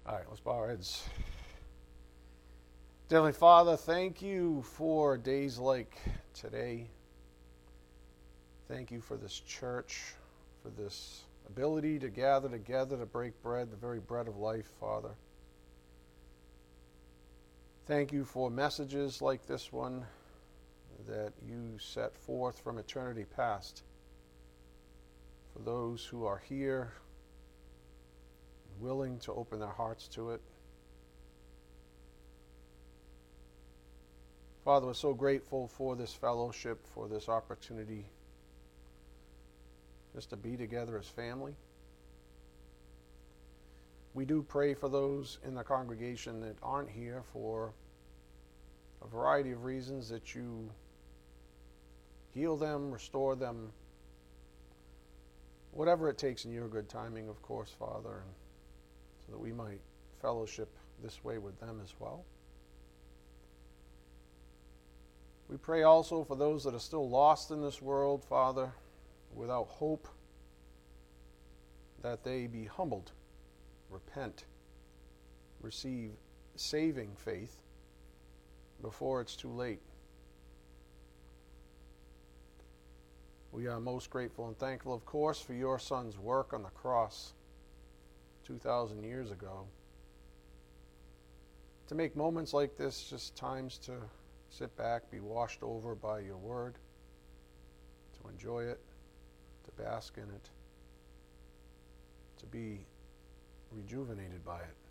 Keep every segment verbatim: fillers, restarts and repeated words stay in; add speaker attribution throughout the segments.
Speaker 1: All right, let's bow our heads. Heavenly Father, thank you for days like today. Thank you for this church, for this ability to gather together to break bread, the very bread of life, Father. Thank you for messages like this one that you set forth from eternity past. For those who are here, willing to open their hearts to it. Father, we're so grateful for this fellowship, for this opportunity just to be together as family. We do pray for those in the congregation that aren't here for a variety of reasons, that you heal them, restore them, whatever it takes in your good timing, of course, Father, and so that we might fellowship this way with them as well. We pray also for those that are still lost in this world, Father, without hope, that they be humbled, repent, receive saving faith before it's too late. We are most grateful and thankful, of course, for your Son's work on the cross two thousand years ago. To make moments like this just times to sit back, be washed over by your word, to enjoy it, to bask in it, to be rejuvenated by it.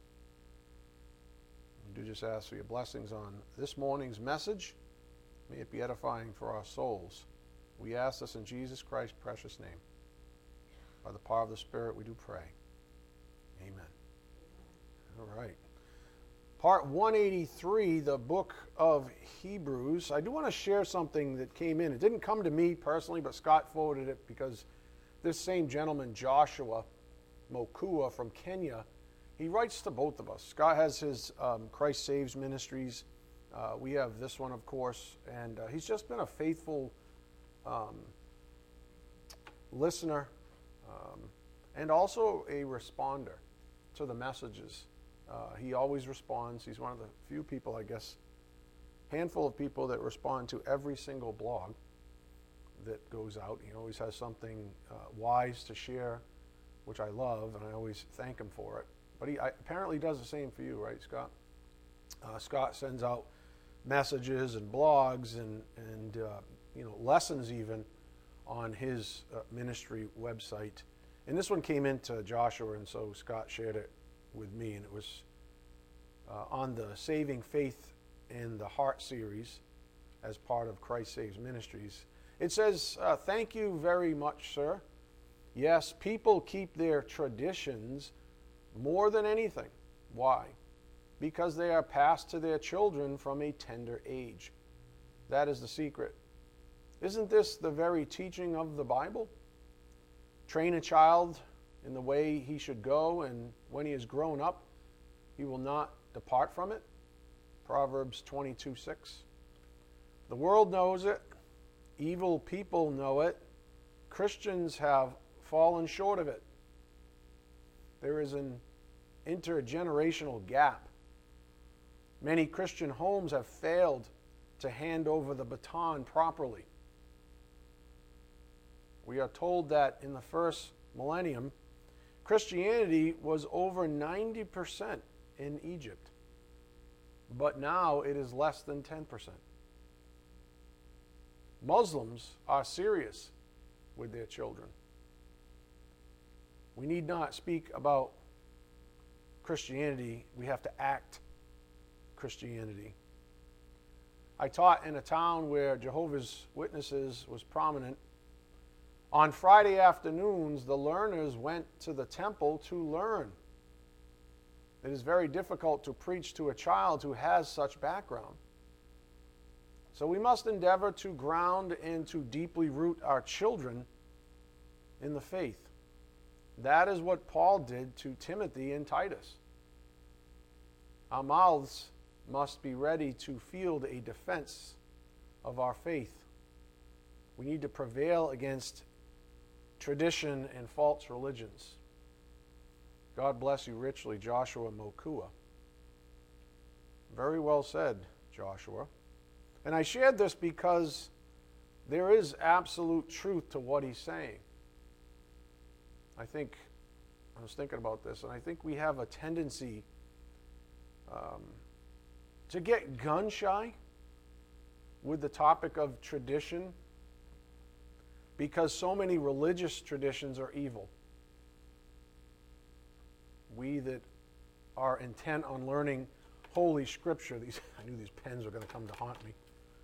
Speaker 1: We do just ask for your blessings on this morning's message. May it be edifying for our souls. We ask this in Jesus Christ's precious name. By the power of the Spirit we do pray. Amen. All right. Part one eighty-three, the book of Hebrews. I do want to share something that came in. It didn't come to me personally, but Scott forwarded it because this same gentleman, Joshua Mokua from Kenya, he writes to both of us. Scott has his um, Christ Saves Ministries. Uh, we have this one, of course, and uh, he's just been a faithful um, listener um, and also a responder to the messages. Uh, he always responds. He's one of the few people, I guess, handful of people that respond to every single blog that goes out. He always has something uh, wise to share, which I love, and I always thank him for it. But he I, apparently does the same for you, right, Scott? Uh, Scott sends out messages and blogs and, and uh, you know, lessons even on his uh, ministry website. And this one came into Joshua, and so Scott shared it with me, and it was uh, on the Saving Faith in the Heart series as part of Christ Saves Ministries. It says, uh, thank you very much, sir. Yes, people keep their traditions more than anything. Why? Because they are passed to their children from a tender age. That is the secret. Isn't this the very teaching of the Bible? Train a child in the way he should go, and when he is grown up, he will not depart from it. Proverbs twenty-two six. The world knows it. Evil people know it. Christians have fallen short of it. There is an intergenerational gap. Many Christian homes have failed to hand over the baton properly. We are told that in the first millennium, Christianity was over ninety percent in Egypt, but now it is less than ten percent. Muslims are serious with their children. We need not speak about Christianity, we have to act Christianity. I taught in a town where Jehovah's Witnesses was prominent. On Friday afternoons, the learners went to the temple to learn. It is very difficult to preach to a child who has such background. So we must endeavor to ground and to deeply root our children in the faith. That is what Paul did to Timothy and Titus. Our mouths must be ready to field a defense of our faith. We need to prevail against tradition and false religions. God bless you richly, Joshua Mokua. Very well said, Joshua. And I shared this because there is absolute truth to what he's saying. I think, I was thinking about this, and I think we have a tendency um, to get gun-shy with the topic of tradition because so many religious traditions are evil. We that are intent on learning Holy Scripture, these I knew these pens were going to come to haunt me.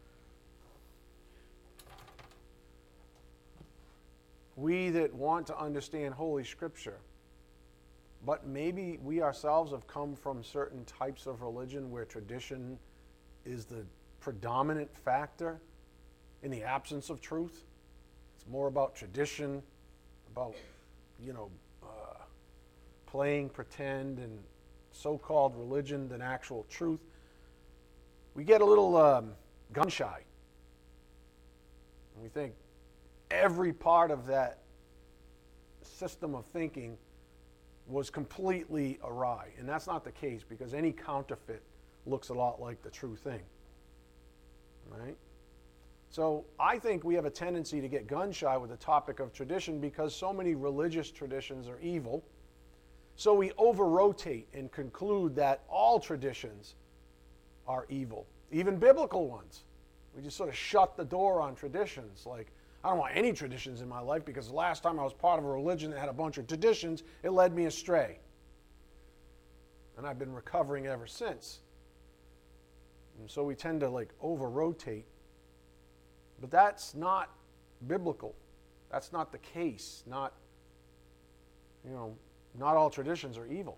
Speaker 1: We that want to understand Holy Scripture, but maybe we ourselves have come from certain types of religion where tradition is the predominant factor in the absence of truth. It's more about tradition, about, you know, uh, playing pretend and so-called religion than actual truth. We get a little um, gun-shy. And we think every part of that system of thinking was completely awry. And that's not the case, because any counterfeit looks a lot like the true thing. Right? So I think we have a tendency to get gun-shy with the topic of tradition because so many religious traditions are evil. So we over-rotate and conclude that all traditions are evil, even biblical ones. We just sort of shut the door on traditions. Like, I don't want any traditions in my life because the last time I was part of a religion that had a bunch of traditions, it led me astray. And I've been recovering ever since. And so we tend to like over-rotate. But that's not biblical. That's not the case. Not, you know, not all traditions are evil,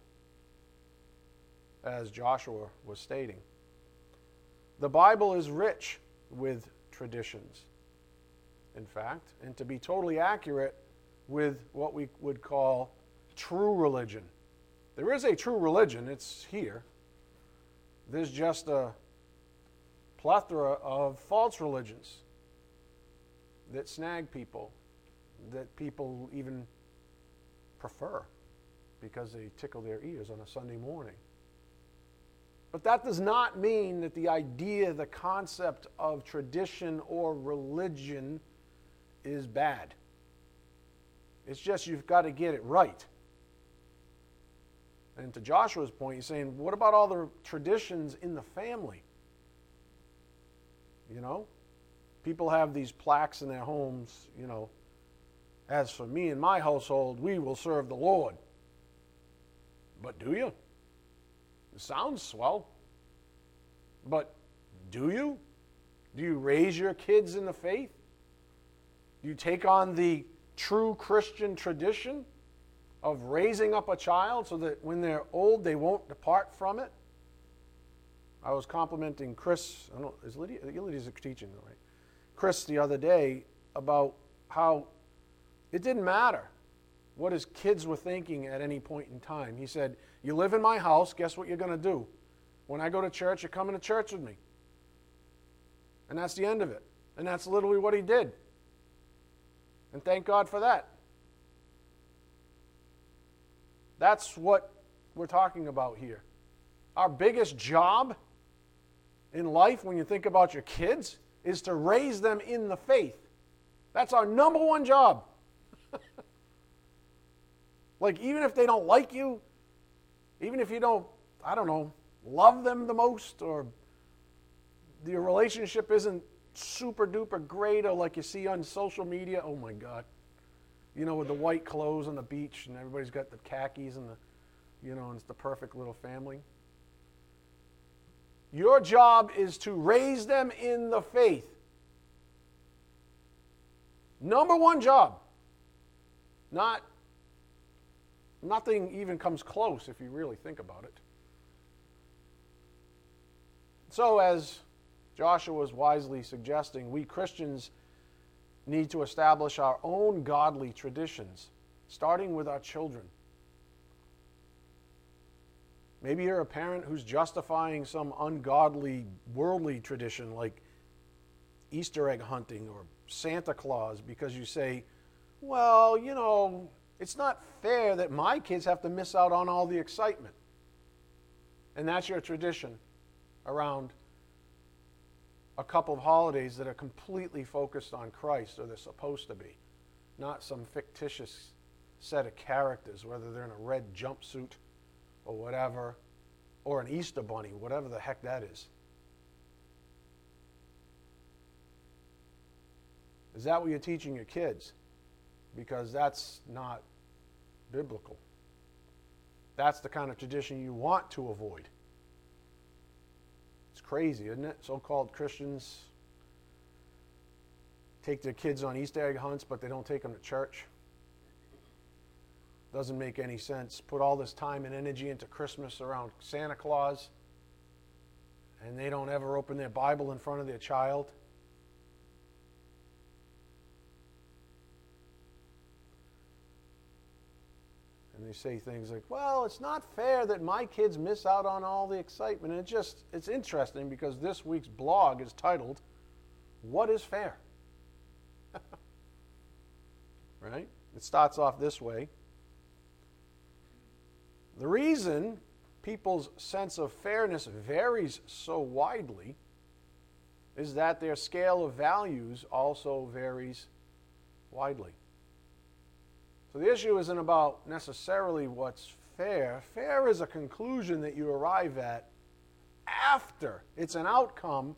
Speaker 1: as Joshua was stating. The Bible is rich with traditions, in fact, and to be totally accurate with what we would call true religion. There is a true religion, it's here. There's just a plethora of false religions that snag people, that people even prefer because they tickle their ears on a Sunday morning. But that does not mean that the idea, the concept of tradition or religion is bad. It's just you've got to get it right. And to Joshua's point, he's saying, what about all the traditions in the family? You know? People have these plaques in their homes, you know, as for me and my household, we will serve the Lord. But do you? It sounds swell. But do you? Do you raise your kids in the faith? Do you take on the true Christian tradition of raising up a child so that when they're old, they won't depart from it? I was complimenting Chris. I don't know, is Lydia, Lydia's teaching, right? Chris the other day about how it didn't matter what his kids were thinking at any point in time. He said, you live in my house, guess what you're going to do? When I go to church, you're coming to church with me. And that's the end of it. And that's literally what he did. And thank God for that. That's what we're talking about here. Our biggest job in life, when you think about your kids, is to raise them in the faith. That's our number one job. Like, even if they don't like you, even if you don't, I don't know, love them the most, or your relationship isn't super duper great, or like you see on social media, oh my God, you know, with the white clothes on the beach and everybody's got the khakis and the, you know, and it's the perfect little family. Your job is to raise them in the faith. Number one job. Not, nothing even comes close if you really think about it. So, as Joshua was wisely suggesting, we Christians need to establish our own godly traditions, starting with our children. Maybe you're a parent who's justifying some ungodly, worldly tradition like Easter egg hunting or Santa Claus because you say, well, you know, It's not fair that my kids have to miss out on all the excitement. And that's your tradition around a couple of holidays that are completely focused on Christ, or they're supposed to be, not some fictitious set of characters, whether they're in a red jumpsuit or whatever, or an Easter bunny, whatever the heck that is. Is that what you're teaching your kids? Because that's not biblical. That's the kind of tradition you want to avoid. It's crazy, isn't it? So-called Christians take their kids on Easter egg hunts, but they don't take them to church. Doesn't make any sense. Put all this time and energy into Christmas around Santa Claus, and they don't ever open their Bible in front of their child. And they say things like, well, it's not fair that my kids miss out on all the excitement. And it just, it's interesting because this week's blog is titled, What is Fair? Right? It starts off this way. The reason people's sense of fairness varies so widely is that their scale of values also varies widely. So the issue isn't about necessarily what's fair. Fair is a conclusion that you arrive at after. It's an outcome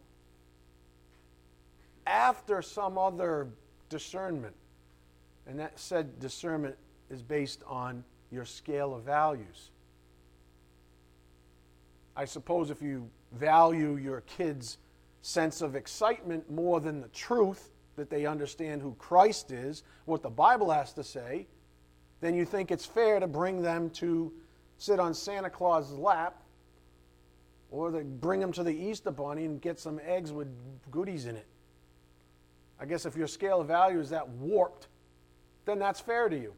Speaker 1: after some other discernment. And that said discernment is based on your scale of values. I suppose if you value your kids' sense of excitement more than the truth, that they understand who Christ is, what the Bible has to say, then you think it's fair to bring them to sit on Santa Claus's lap, or to bring them to the Easter bunny and get some eggs with goodies in it. I guess if your scale of value is that warped, then that's fair to you.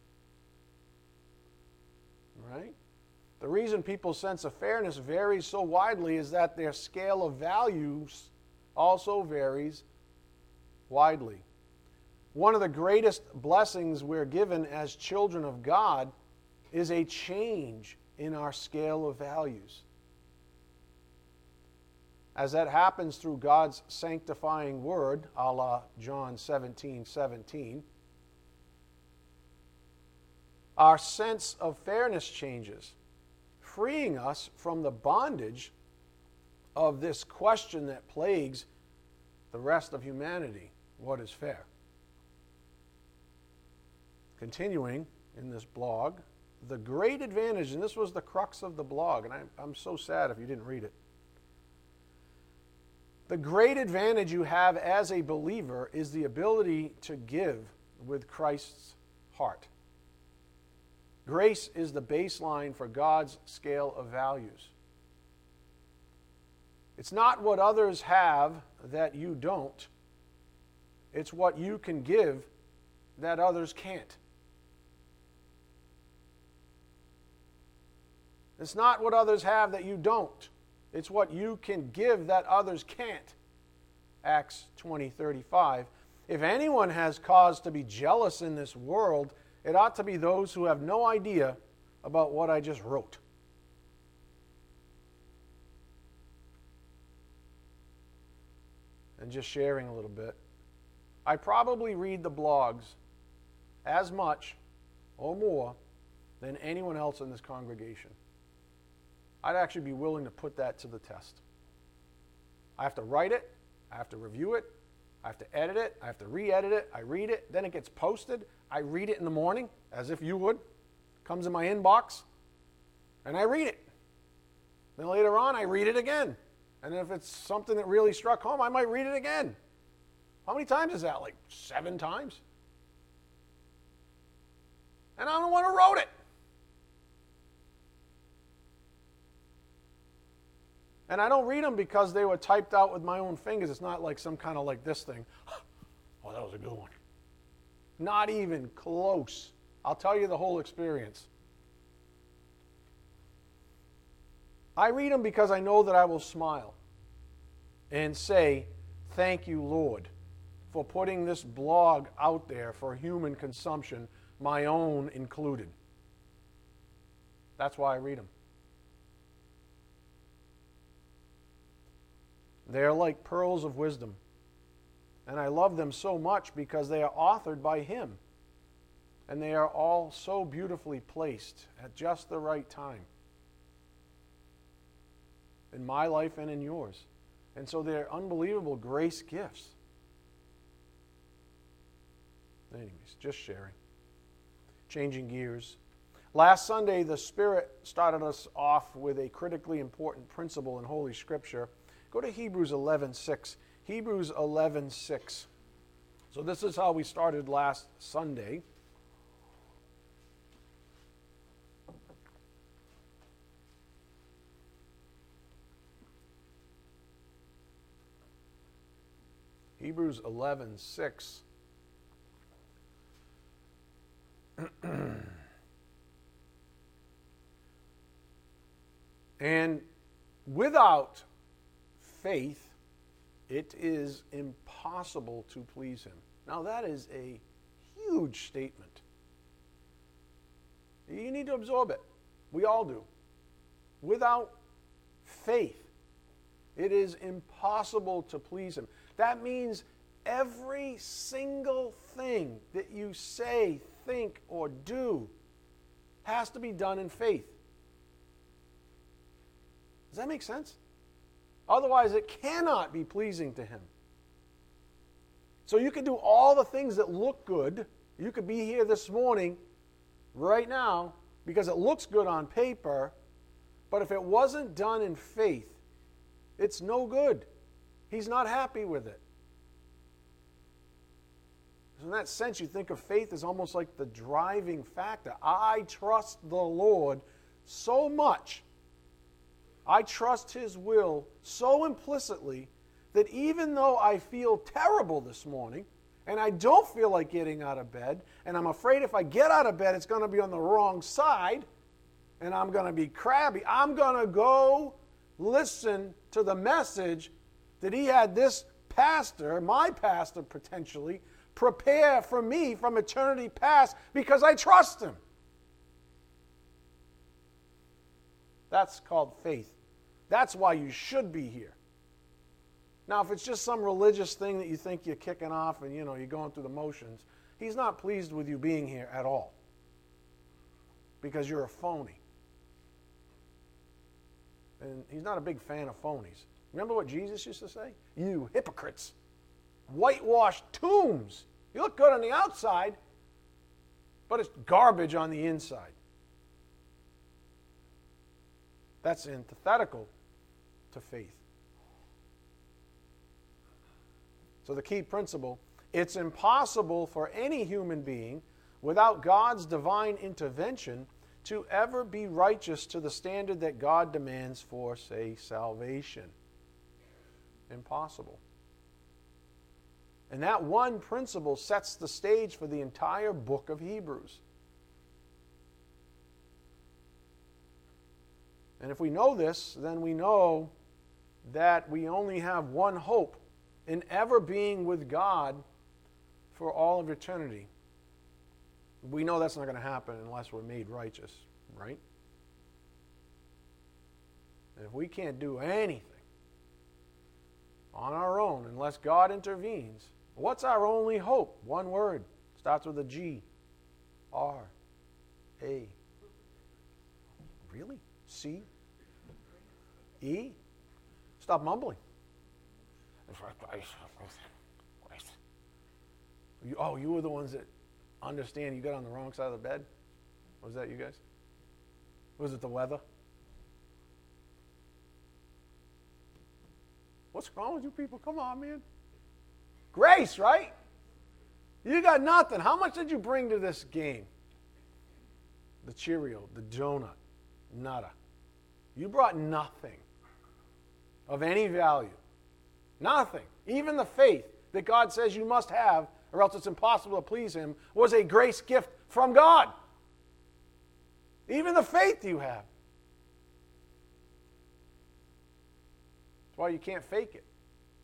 Speaker 1: Right? The reason people's sense of fairness varies so widely is that their scale of values also varies widely. One of the greatest blessings we're given as children of God is a change in our scale of values. As that happens through God's sanctifying word, a la John seventeen seventeen, our sense of fairness changes, freeing us from the bondage of this question that plagues the rest of humanity: what is fair? Continuing in this blog, the great advantage, and this was the crux of the blog, and I, I'm so sad if you didn't read it. The great advantage you have as a believer is the ability to give with Christ's heart. Grace is the baseline for God's scale of values. It's not what others have that you don't. It's what you can give that others can't. It's not what others have that you don't. It's what you can give that others can't. Acts twenty thirty-five. If anyone has cause to be jealous in this world, it ought to be those who have no idea about what I just wrote. And just sharing a little bit. I probably read the blogs as much or more than anyone else in this congregation. I'd actually be willing to put that to the test. I have to write it, I have to review it, I have to edit it, I have to re-edit it, I read it, then it gets posted, I read it in the morning, as if you would, comes in my inbox, and I read it. Then later on, I read it again. And if it's something that really struck home, I might read it again. How many times is that? Like seven times? And I'm the one who wrote it. And I don't read them because they were typed out with my own fingers. It's not like some kind of like this thing. Oh, that was a good one. Not even close. I'll tell you the whole experience. I read them because I know that I will smile and say, thank you, Lord, for putting this blog out there for human consumption my own included. That's why I read them. They are like pearls of wisdom. And I love them so much because they are authored by Him. And they are all so beautifully placed at just the right time. In my life and in yours. And so they're unbelievable grace gifts. Anyways, just sharing. Changing gears. Last Sunday, the Spirit started us off with a critically important principle in Holy Scripture. Go to Hebrews eleven six. Hebrews eleven six. So this is how we started last Sunday. Hebrews eleven six. And without faith, it is impossible to please Him. Now that is a huge statement. You need to absorb it. We all do. Without faith, it is impossible to please Him. That means every single thing that you say, think, or do has to be done in faith. Does that make sense? Otherwise, it cannot be pleasing to Him. So you can do all the things that look good. You could be here this morning, right now, because it looks good on paper, but if it wasn't done in faith, it's no good. He's not happy with it. So in that sense, you think of faith as almost like the driving factor. I trust the Lord so much. I trust His will so implicitly that even though I feel terrible this morning, and I don't feel like getting out of bed, and I'm afraid if I get out of bed, it's going to be on the wrong side, and I'm going to be crabby, I'm going to go listen to the message that He had this pastor, my pastor potentially, prepare for me from eternity past because I trust Him. That's called faith. That's why you should be here. Now, if it's just some religious thing that you think you're kicking off and, you know, you're going through the motions, He's not pleased with you being here at all because you're a phony. And He's not a big fan of phonies. Remember what Jesus used to say? You hypocrites, whitewashed tombs. You look good on the outside, but it's garbage on the inside. That's antithetical to faith. So the key principle, it's impossible for any human being without God's divine intervention to ever be righteous to the standard that God demands for, say, salvation. Impossible. And that one principle sets the stage for the entire book of Hebrews. And if we know this, then we know that we only have one hope in ever being with God for all of eternity. We know that's not going to happen unless we're made righteous, right? And if we can't do anything on our own unless God intervenes, what's our only hope? One word. Starts with a G. R. A. Really? C. E. Stop mumbling. You, oh, you were the ones that understand you got on the wrong side of the bed? Was that you guys? Was it the weather? What's wrong with you people? Come on, man. Grace, right? You got nothing. How much did you bring to this game? The Cheerio, the donut, nada. You brought nothing of any value. Nothing. Even the faith that God says you must have, or else it's impossible to please Him, was a grace gift from God. Even the faith you have. That's why you can't fake it.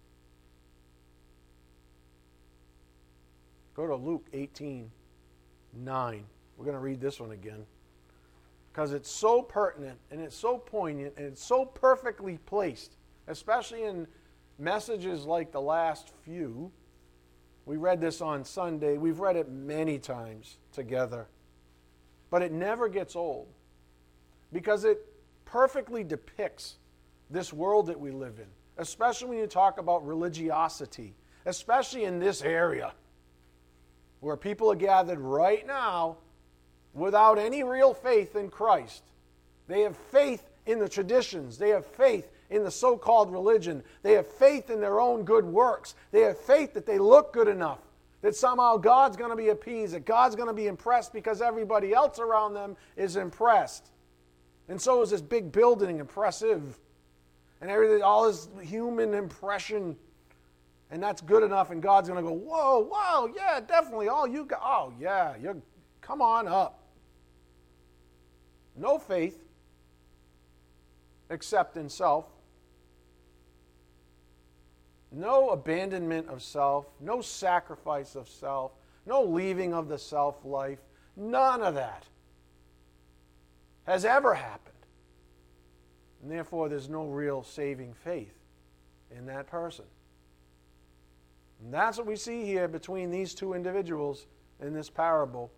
Speaker 1: Go to Luke eighteen, nine. We're going to read this one again because it's so pertinent and it's so poignant and it's so perfectly placed, especially in messages like the last few. We read this on Sunday. We've read it many times together. But it never gets old because it perfectly depicts this world that we live in, especially when you talk about religiosity, especially in this area where people are gathered right now without any real faith in Christ. They have faith in the traditions. They have faith in the so-called religion. They have faith in their own good works. They have faith that they look good enough, that somehow God's going to be appeased, that God's going to be impressed because everybody else around them is impressed. And so is this big building impressive. And everything, all this human impression, and that's good enough, and God's going to go, whoa, whoa, yeah, definitely, all you got, oh, yeah, you're, come on up. No faith except in self. No abandonment of self, no sacrifice of self, no leaving of the self life. None of that has ever happened. And therefore, there's no real saving faith in that person. And that's what we see here between these two individuals in this parable.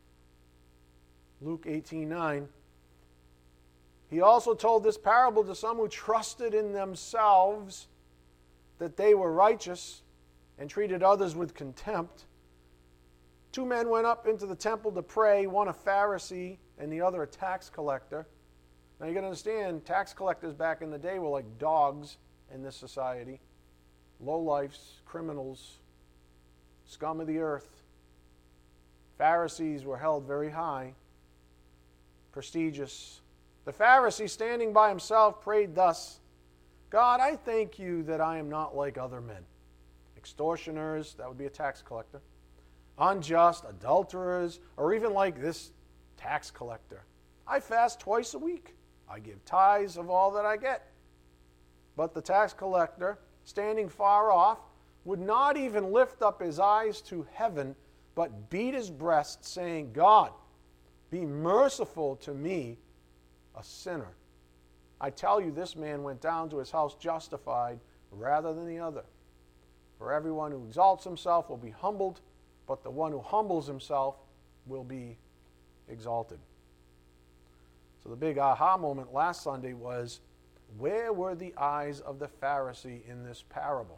Speaker 1: Luke eighteen nine. He also told this parable to some who trusted in themselves that they were righteous and treated others with contempt. Two men went up into the temple to pray, one a Pharisee and the other a tax collector. Now you got to understand, tax collectors back in the day were like dogs in this society. Lowlifes, criminals, scum of the earth. Pharisees were held very high, prestigious. The Pharisee, standing by himself, prayed thus, God, I thank you that I am not like other men. Extortioners, that would be a tax collector. Unjust, adulterers, or even like this tax collector. I fast twice a week. I give tithes of all that I get. But the tax collector, standing far off, would not even lift up his eyes to heaven, but beat his breast, saying, God, be merciful to me, a sinner. I tell you, this man went down to his house justified rather than the other. For everyone who exalts himself will be humbled, but the one who humbles himself will be exalted. So the big aha moment last Sunday was, where were the eyes of the Pharisee in this parable?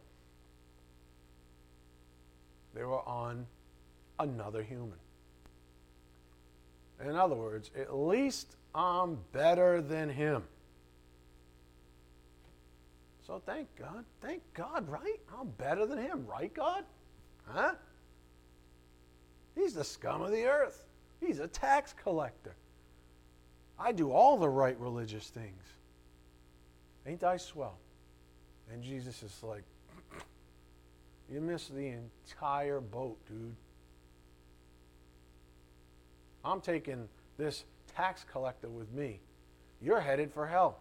Speaker 1: They were on another human. In other words, at least I'm better than him. So thank God. Thank God, right? I'm better than him, right, God? Huh? He's the scum of the earth. He's a tax collector. I do all the right religious things. Ain't I swell? And Jesus is like, you missed the entire boat, dude. I'm taking this tax collector with me. You're headed for hell.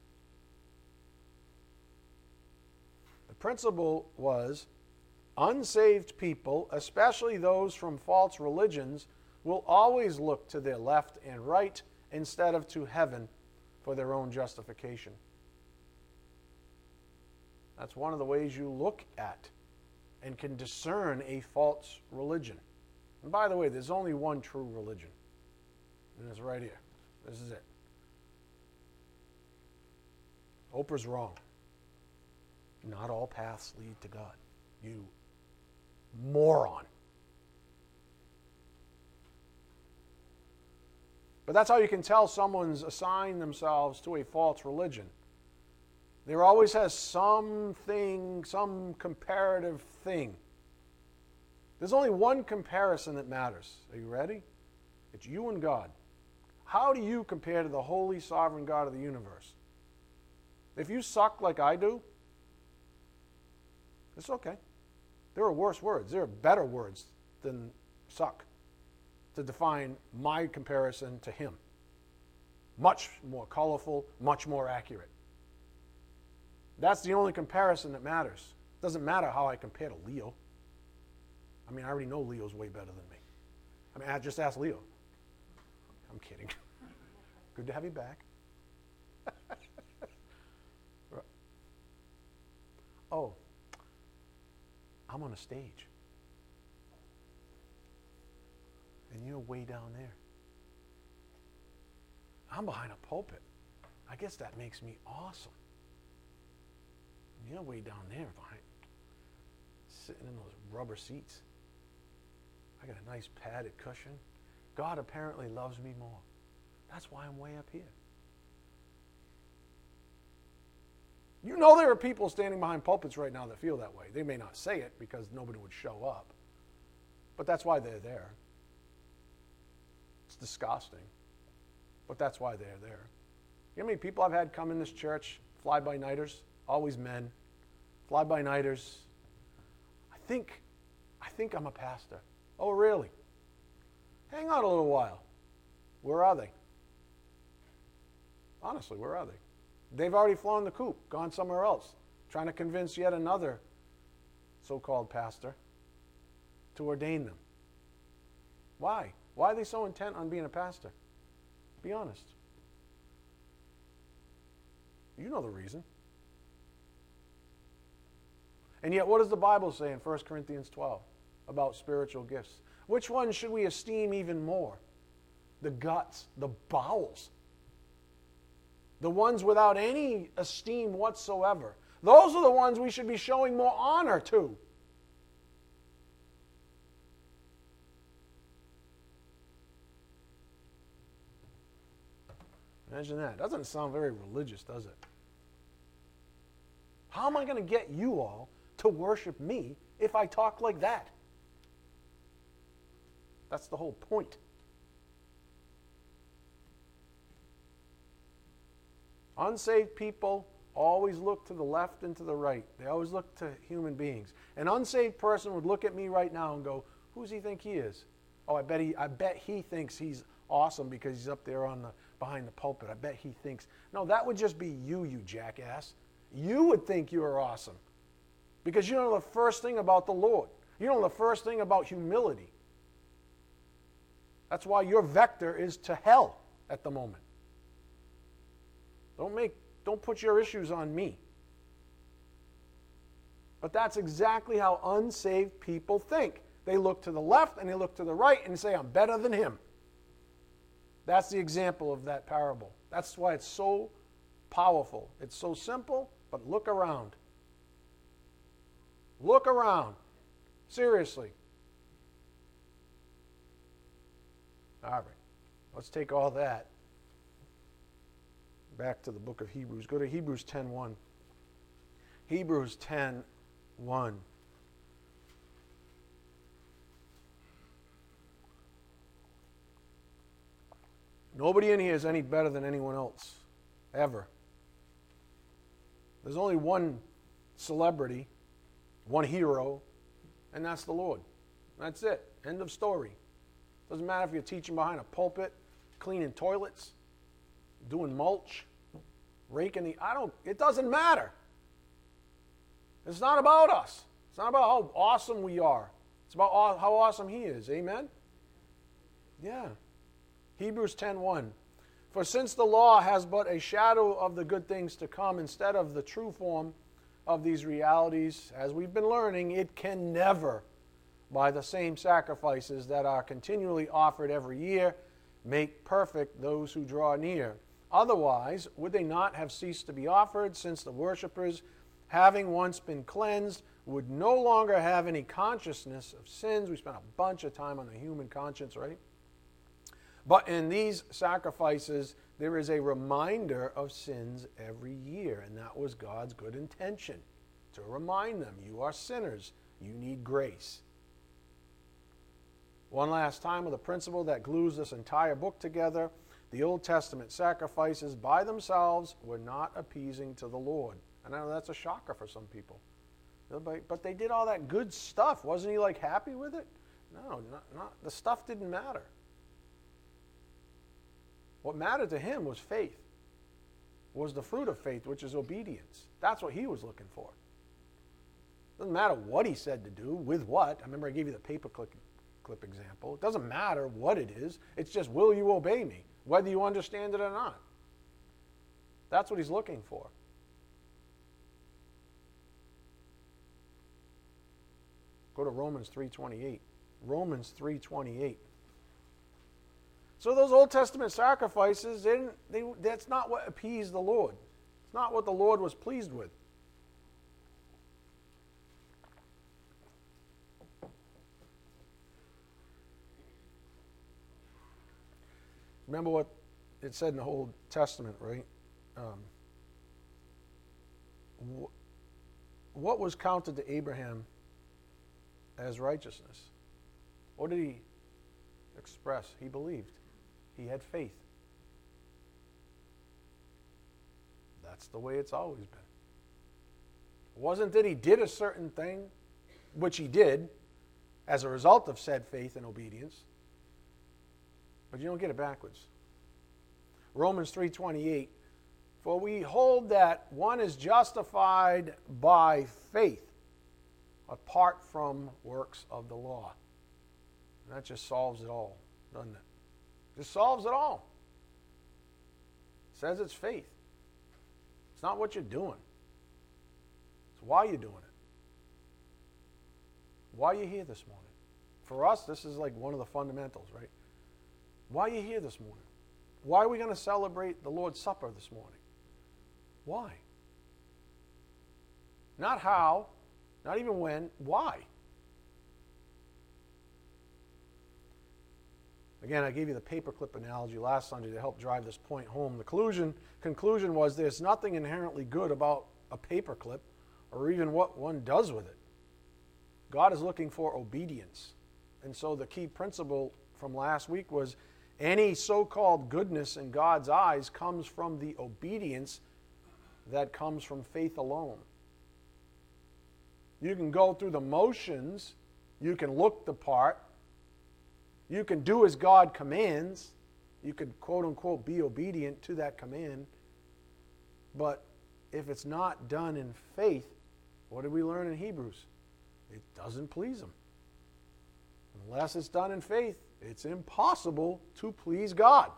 Speaker 1: The principle was, unsaved people, especially those from false religions, will always look to their left and right instead of to heaven for their own justification. That's one of the ways you look at and can discern a false religion. And by the way, there's only one true religion. And it's right here. This is it. Oprah's wrong. Not all paths lead to God. You moron. But that's how you can tell someone's assigned themselves to a false religion. There always has something, some comparative thing. There's only one comparison that matters. Are you ready? It's you and God. How do you compare to the holy, sovereign God of the universe? If you suck like I do, it's okay. There are worse words. There are better words than suck to define my comparison to him. Much more colorful, much more accurate. That's the only comparison that matters. It doesn't matter how I compare to Leo. I mean, I already know Leo's way better than me. I mean, I just asked Leo. I'm kidding. Good to have you back. Oh, I'm on a stage. And you're way down there. I'm behind a pulpit. I guess that makes me awesome. And you're way down there behind, sitting in those rubber seats. I got a nice padded cushion. God apparently loves me more. That's why I'm way up here. You know there are people standing behind pulpits right now that feel that way. They may not say it because nobody would show up. But that's why they're there. It's disgusting. But that's why they're there. You know how many people I've had come in this church, fly-by-nighters, always men, fly-by-nighters. I think, I think I'm a pastor. Oh, really? Hang on a little while. Where are they? Honestly, where are they? They've already flown the coop, gone somewhere else, trying to convince yet another so-called pastor to ordain them. Why? Why are they so intent on being a pastor? Be honest. You know the reason. And yet, what does the Bible say in First Corinthians twelve about spiritual gifts? Which ones should we esteem even more? The guts, the bowels. The ones without any esteem whatsoever. Those are the ones we should be showing more honor to. Imagine that. Doesn't sound very religious, does it? How am I going to get you all to worship me if I talk like that? That's the whole point. Unsaved people always look to the left and to the right. They always look to human beings. An unsaved person would look at me right now and go, who does he think he is? Oh, I bet he, I bet he thinks he's awesome because he's up there on the behind the pulpit. I bet he thinks. No, that would just be you, you jackass. You would think you are awesome because you know the first thing about the Lord. You know the first thing about humility. That's why your vector is to hell at the moment. Don't make, don't put your issues on me. But that's exactly how unsaved people think. They look to the left and they look to the right and say, I'm better than him. That's the example of that parable. That's why it's so powerful. It's so simple, but look around. Look around. Seriously. All right. Let's take all that back to the book of Hebrews. Go to Hebrews ten one. Hebrews ten one. Nobody in here is any better than anyone else, ever. There's only one celebrity, one hero, and that's the Lord. That's it. End of story. Doesn't matter if you're teaching behind a pulpit, cleaning toilets, doing mulch, raking the... I don't... It doesn't matter. It's not about us. It's not about how awesome we are. It's about how awesome He is. Amen? Yeah. Hebrews ten one. For since the law has but a shadow of the good things to come instead of the true form of these realities, as we've been learning, it can never, by the same sacrifices that are continually offered every year, make perfect those who draw near. Otherwise, would they not have ceased to be offered, since the worshippers, having once been cleansed, would no longer have any consciousness of sins? We spent a bunch of time on the human conscience, right? But in these sacrifices, there is a reminder of sins every year, and that was God's good intention, to remind them, you are sinners, you need grace. One last time with a principle that glues this entire book together, the Old Testament sacrifices by themselves were not appeasing to the Lord. And I know that's a shocker for some people. But they did all that good stuff. Wasn't He like happy with it? No, not, not, the stuff didn't matter. What mattered to Him was faith, was the fruit of faith, which is obedience. That's what He was looking for. Doesn't matter what He said to do, with what. I remember I gave you the paperclip paperclip example. It doesn't matter what it is. It's just, will you obey me, whether you understand it or not? That's what he's looking for. Go to Romans three twenty-eight. Romans three twenty-eight. So those Old Testament sacrifices, they, they, that's not what appeased the Lord. It's not what the Lord was pleased with. Remember what it said in the Old Testament, right? Um, wh- what was counted to Abraham as righteousness? What did he express? He believed. He had faith. That's the way it's always been. It wasn't that he did a certain thing, which he did, as a result of said faith and obedience. But you don't get it backwards. Romans three twenty-eight, for we hold that one is justified by faith apart from works of the law. And that just solves it all, doesn't it? Just solves it all. It says it's faith. It's not what you're doing. It's why you're doing it. Why are you here this morning? For us, this is like one of the fundamentals, right? Why are you here this morning? Why are we going to celebrate the Lord's Supper this morning? Why? Not how, not even when, why? Again, I gave you the paperclip analogy last Sunday to help drive this point home. The conclusion, conclusion was there's nothing inherently good about a paperclip or even what one does with it. God is looking for obedience. And so the key principle from last week was any so-called goodness in God's eyes comes from the obedience that comes from faith alone. You can go through the motions, you can look the part, you can do as God commands, you could quote-unquote be obedient to that command, but if it's not done in faith, what did we learn in Hebrews? It doesn't please Him. Unless it's done in faith, it's impossible to please God.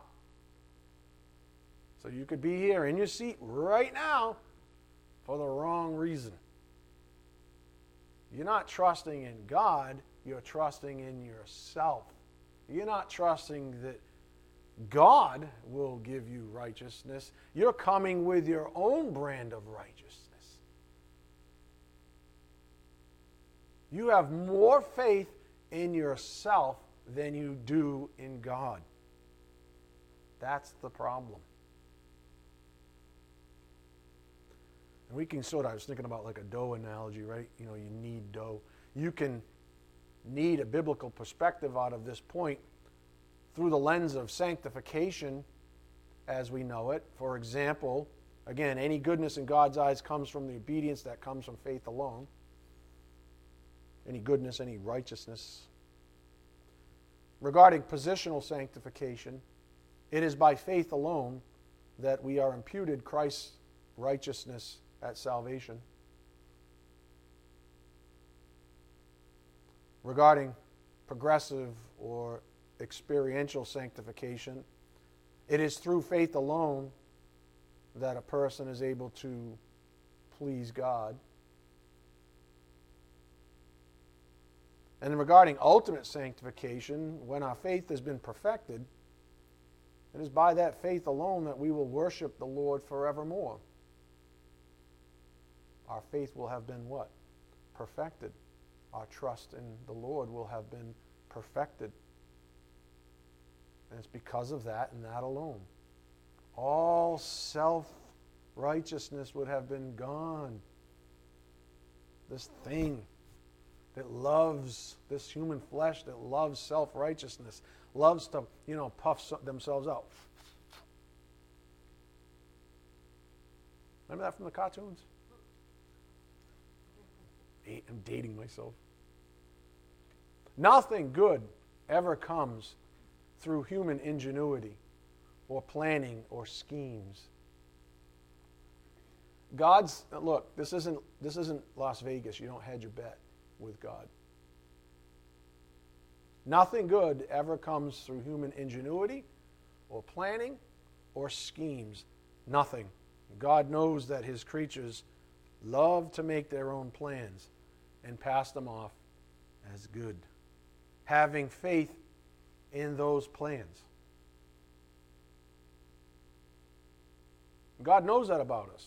Speaker 1: So you could be here in your seat right now for the wrong reason. You're not trusting in God, you're trusting in yourself. You're not trusting that God will give you righteousness. You're coming with your own brand of righteousness. You have more faith in yourself than you do in God. That's the problem. And we can sort of, I was thinking about like a dough analogy, right? You know, you knead dough. You can knead a biblical perspective out of this point through the lens of sanctification as we know it. For example, again, any goodness in God's eyes comes from the obedience that comes from faith alone. Any goodness, any righteousness. Regarding positional sanctification, it is by faith alone that we are imputed Christ's righteousness at salvation. Regarding progressive or experiential sanctification, it is through faith alone that a person is able to please God. And regarding ultimate sanctification, when our faith has been perfected, it is by that faith alone that we will worship the Lord forevermore. Our faith will have been what? Perfected. Our trust in the Lord will have been perfected. And it's because of that and that alone. All self-righteousness would have been gone. This thing that loves, this human flesh that loves self-righteousness, loves to, you know, puff themselves out. Remember that from the cartoons? I'm dating myself. Nothing good ever comes through human ingenuity or planning or schemes. God's, look, this isn't, this isn't Las Vegas. You don't hedge your bet with God. Nothing good ever comes through human ingenuity or planning or schemes. Nothing. God knows that his creatures love to make their own plans and pass them off as good, having faith in those plans. God knows that about us.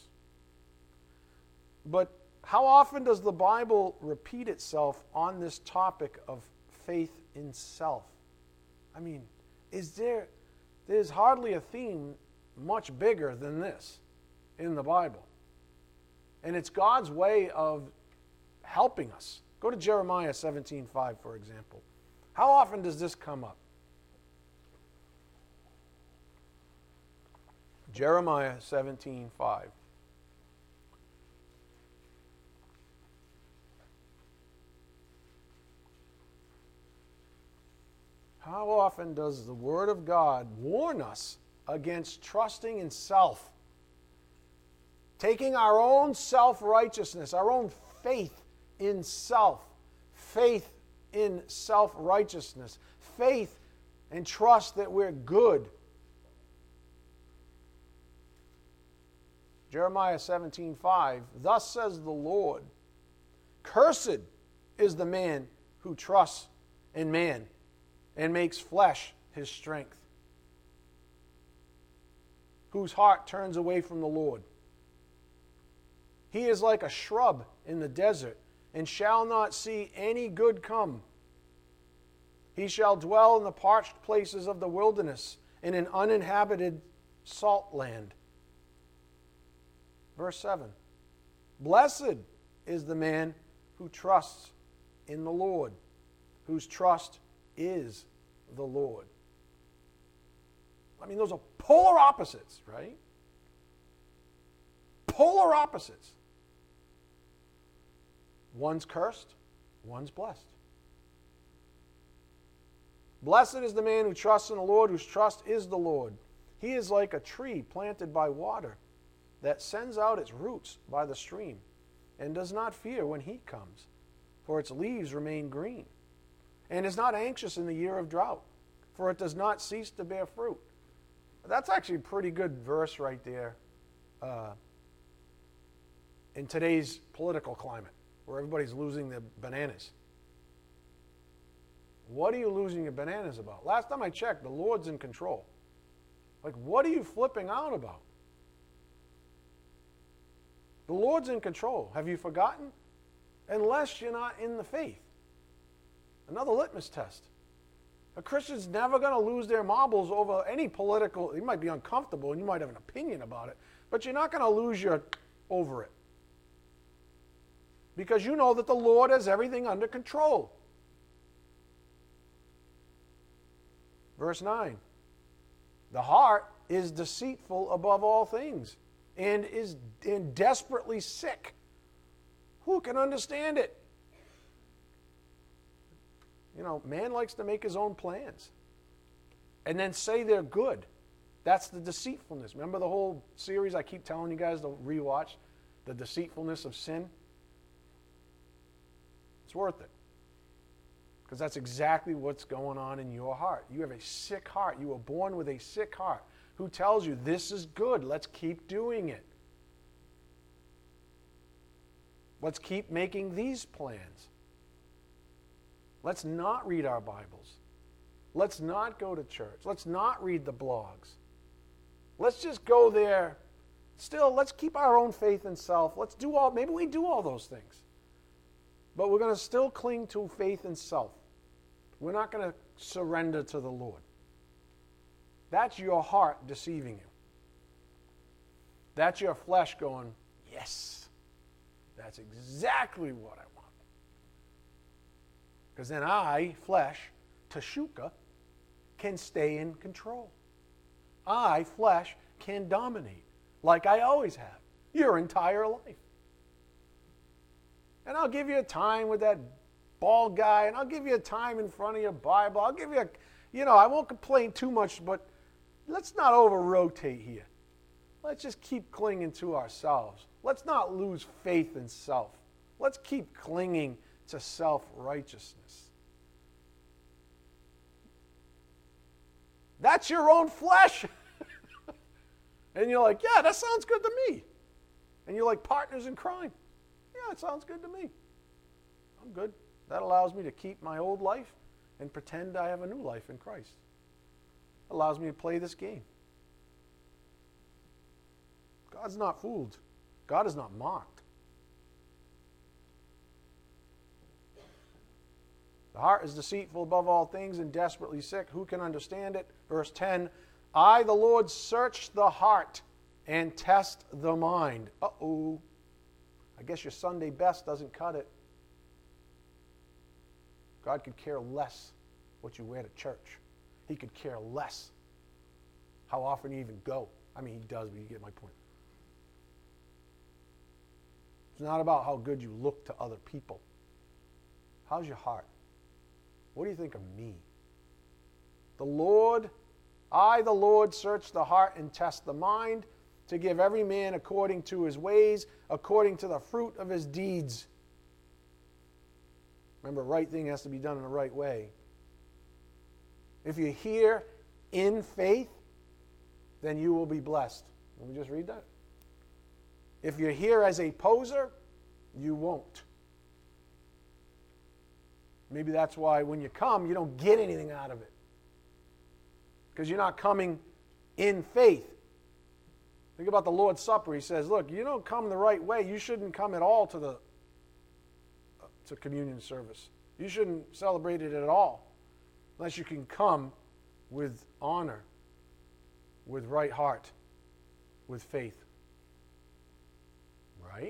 Speaker 1: But how often does the Bible repeat itself on this topic of faith in self? I mean, is there there's hardly a theme much bigger than this in the Bible. And it's God's way of helping us. Go to Jeremiah seventeen five, for example. How often does this come up? Jeremiah seventeen five. How often does the Word of God warn us against trusting in self? Taking our own self-righteousness, our own faith in self, faith in self-righteousness, faith and trust that we're good. Jeremiah seventeen five, thus says the Lord, cursed is the man who trusts in man and makes flesh his strength, whose heart turns away from the Lord. He is like a shrub in the desert, and shall not see any good come. He shall dwell in the parched places of the wilderness, in an uninhabited salt land. Verse seven, blessed is the man who trusts in the Lord, whose trust is the Lord. I mean, those are polar opposites, right? Polar opposites. One's cursed, one's blessed. Blessed is the man who trusts in the Lord, whose trust is the Lord. He is like a tree planted by water that sends out its roots by the stream and does not fear when heat comes, for its leaves remain green, and is not anxious in the year of drought, for it does not cease to bear fruit. That's actually a pretty good verse right there uh, in today's political climate, where everybody's losing their bananas. What are you losing your bananas about? Last time I checked, the Lord's in control. Like, what are you flipping out about? The Lord's in control. Have you forgotten? Unless you're not in the faith. Another litmus test. A Christian's never going to lose their marbles over any political. You might be uncomfortable and you might have an opinion about it, but you're not going to lose your over it. Because you know that the Lord has everything under control. Verse nine. The heart is deceitful above all things and is and desperately sick. Who can understand it? You know, man likes to make his own plans and then say they're good. That's the deceitfulness. Remember the whole series I keep telling you guys to rewatch? The deceitfulness of sin? It's worth it. Because that's exactly what's going on in your heart. You have a sick heart. You were born with a sick heart. Who tells you this is good? Let's keep doing it. Let's keep making these plans. Let's not read our Bibles. Let's not go to church. Let's not read the blogs. Let's just go there. Still, let's keep our own faith in self. Let's do all, maybe we do all those things. But we're going to still cling to faith in self. We're not going to surrender to the Lord. That's your heart deceiving you. That's your flesh going, yes, that's exactly what I want. Because then I, flesh, Tashuka, can stay in control. I, flesh, can dominate like I always have your entire life. And I'll give you a time with that bald guy, and I'll give you a time in front of your Bible. I'll give you a, you know, I won't complain too much, but let's not over-rotate here. Let's just keep clinging to ourselves. Let's not lose faith in self. Let's keep clinging to self-righteousness. That's your own flesh. And you're like, yeah, that sounds good to me. And you're like partners in crime. Yeah, it sounds good to me. I'm good. That allows me to keep my old life and pretend I have a new life in Christ. It allows me to play this game. God's not fooled. God is not mocked. The heart is deceitful above all things and desperately sick. Who can understand it? Verse ten, I, the Lord, search the heart and test the mind. Uh-oh. I guess your Sunday best doesn't cut it. God could care less what you wear to church. He could care less how often you even go. I mean, he does, but you get my point. It's not about how good you look to other people. How's your heart? What do you think of me? The Lord, I, the Lord, search the heart and test the mind, to give every man according to his ways, according to the fruit of his deeds. Remember, right thing has to be done in the right way. If you're here in faith, then you will be blessed. Let me just read that. If you're here as a poser, you won't. Maybe that's why when you come, you don't get anything out of it. Because you're not coming in faith. Think about the Lord's Supper. He says, look, you don't come the right way. You shouldn't come at all to the to communion service. You shouldn't celebrate it at all unless you can come with honor, with right heart, with faith. Right?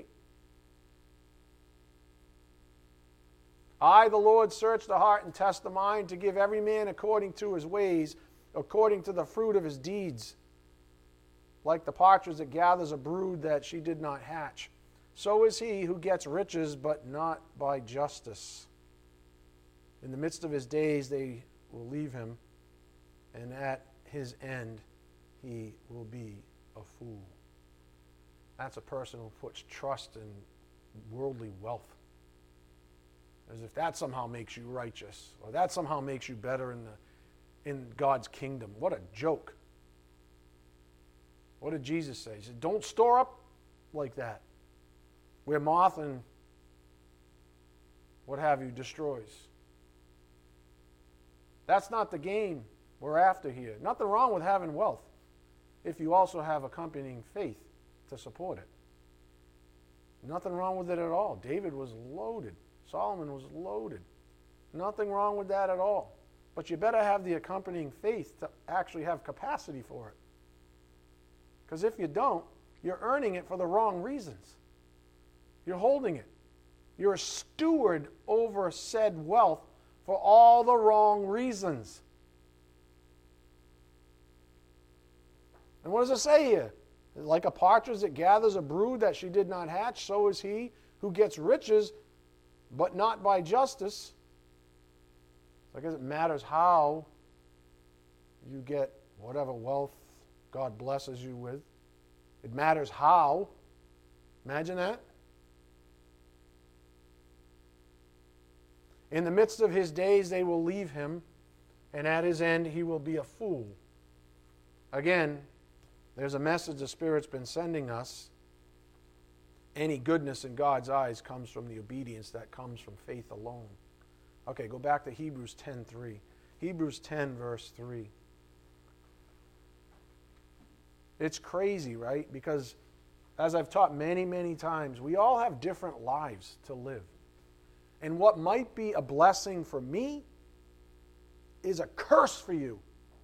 Speaker 1: I, the Lord, search the heart and test the mind, to give every man according to his ways, according to the fruit of his deeds. Like the partridge that gathers a brood that she did not hatch, so is he who gets riches, but not by justice. In the midst of his days they will leave him, and at his end he will be a fool. That's a person who puts trust in worldly wealth, as if that somehow makes you righteous, or that somehow makes you better in the in God's kingdom. What a joke. What did Jesus say? He said, don't store up like that, where moth and what have you destroys. That's not the game we're after here. Nothing wrong with having wealth if you also have accompanying faith to support it. Nothing wrong with it at all. David was loaded. Solomon was loaded. Nothing wrong with that at all. But you better have the accompanying faith to actually have capacity for it. Because if you don't, you're earning it for the wrong reasons. You're holding it. You're a steward over said wealth for all the wrong reasons. And what does it say here? Like a partridge that gathers a brood that she did not hatch, so is he who gets riches, but not by justice. So I guess it matters how you get whatever wealth God blesses you with. It matters how. Imagine that. In the midst of his days they will leave him, and at his end he will be a fool. Again, there's a message the Spirit's been sending us. Any goodness in God's eyes comes from the obedience that comes from faith alone. Okay, go back to Hebrews ten three. Hebrews ten, verse three. It's crazy, right? Because as I've taught many, many times, we all have different lives to live. And what might be a blessing for me is a curse for you.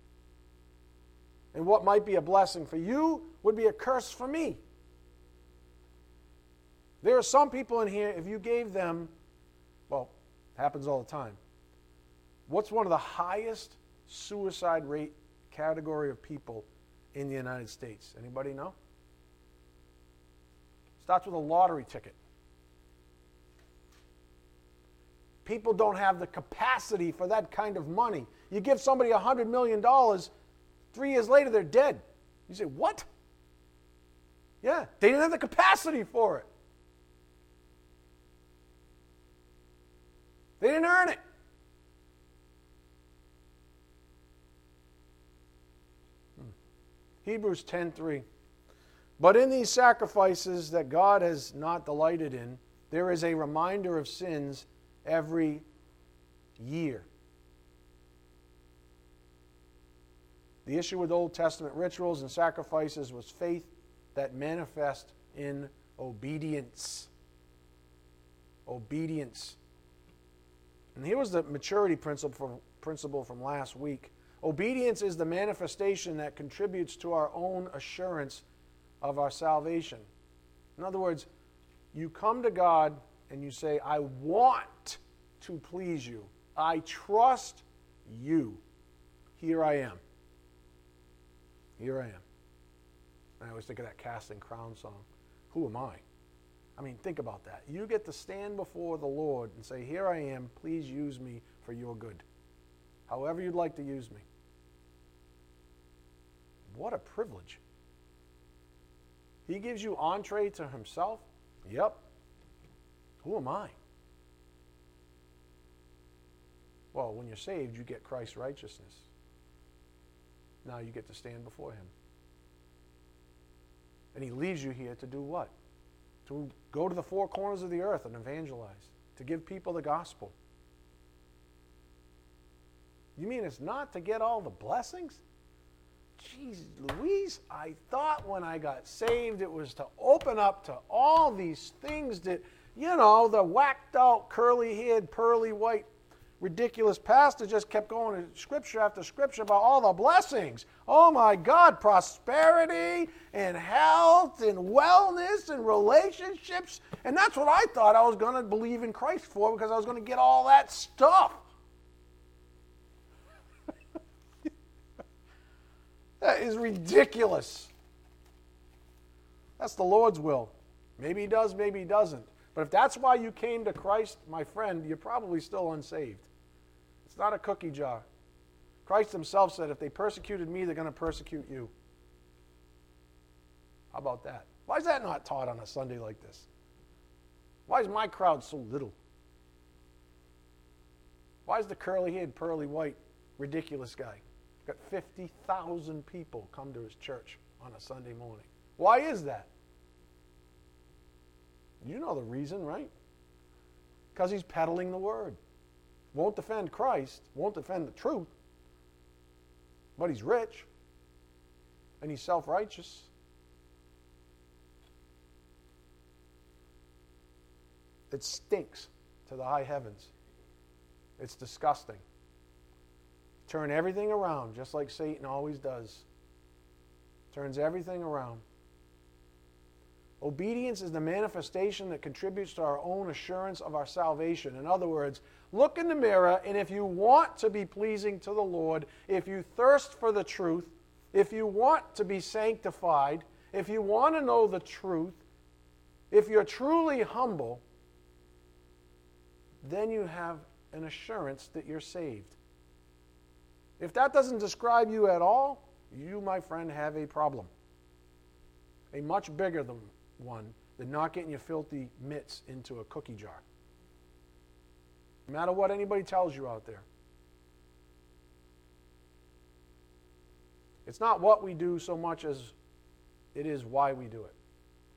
Speaker 1: And what might be a blessing for you would be a curse for me. There are some people in here, if you gave them, well, it happens all the time. What's one of the highest suicide rate category of people in the United States? Anybody know? Starts with a lottery ticket. People don't have the capacity for that kind of money. You give somebody one hundred million dollars, three years later they're dead. You say, what? Yeah, they didn't have the capacity for it. They didn't earn it. Hebrews ten three. But in these sacrifices that God has not delighted in, there is a reminder of sins every year. The issue with Old Testament rituals and sacrifices was faith that manifests in obedience. Obedience. And here was the maturity principle from, principle from last week. Obedience is the manifestation that contributes to our own assurance of our salvation. In other words, you come to God and you say, I want to please you. I trust you. Here I am. Here I am. And I always think of that Casting Crowns song. Who am I? I mean, think about that. You get to stand before the Lord and say, here I am, please use me for your good. However you'd like to use me. What a privilege. He gives you entree to himself? Yep. Who am I? Well, when you're saved, you get Christ's righteousness. Now you get to stand before him. And he leaves you here to do what? To go to the four corners of the earth and evangelize. To give people the gospel. You mean it's not to get all the blessings? Jeez Louise, I thought when I got saved it was to open up to all these things that, you know, the whacked out, curly-haired, pearly white, ridiculous pastor just kept going to scripture after scripture about all the blessings. Oh my God, prosperity and health and wellness and relationships. And that's what I thought I was going to believe in Christ for, because I was going to get all that stuff. That is ridiculous. That's the Lord's will. Maybe he does, maybe he doesn't. But if that's why you came to Christ, my friend, you're probably still unsaved. It's not a cookie jar. Christ himself said, if they persecuted me, they're going to persecute you. How about that? Why is that not taught on a Sunday like this? Why is my crowd so little? Why is the curly-haired, pearly white, ridiculous guy got fifty thousand people come to his church on a Sunday morning? Why is that? You know the reason, right? Because he's peddling the word. Won't defend Christ, won't defend the truth, but he's rich and he's self-righteous. It stinks to the high heavens. It's disgusting. Turn everything around, just like Satan always does. Turns everything around. Obedience is the manifestation that contributes to our own assurance of our salvation. In other words, look in the mirror, and if you want to be pleasing to the Lord, if you thirst for the truth, if you want to be sanctified, if you want to know the truth, if you're truly humble, then you have an assurance that you're saved. If that doesn't describe you at all, you, my friend, have a problem. A much bigger than one than not getting your filthy mitts into a cookie jar. No matter what anybody tells you out there. It's not what we do so much as it is why we do it.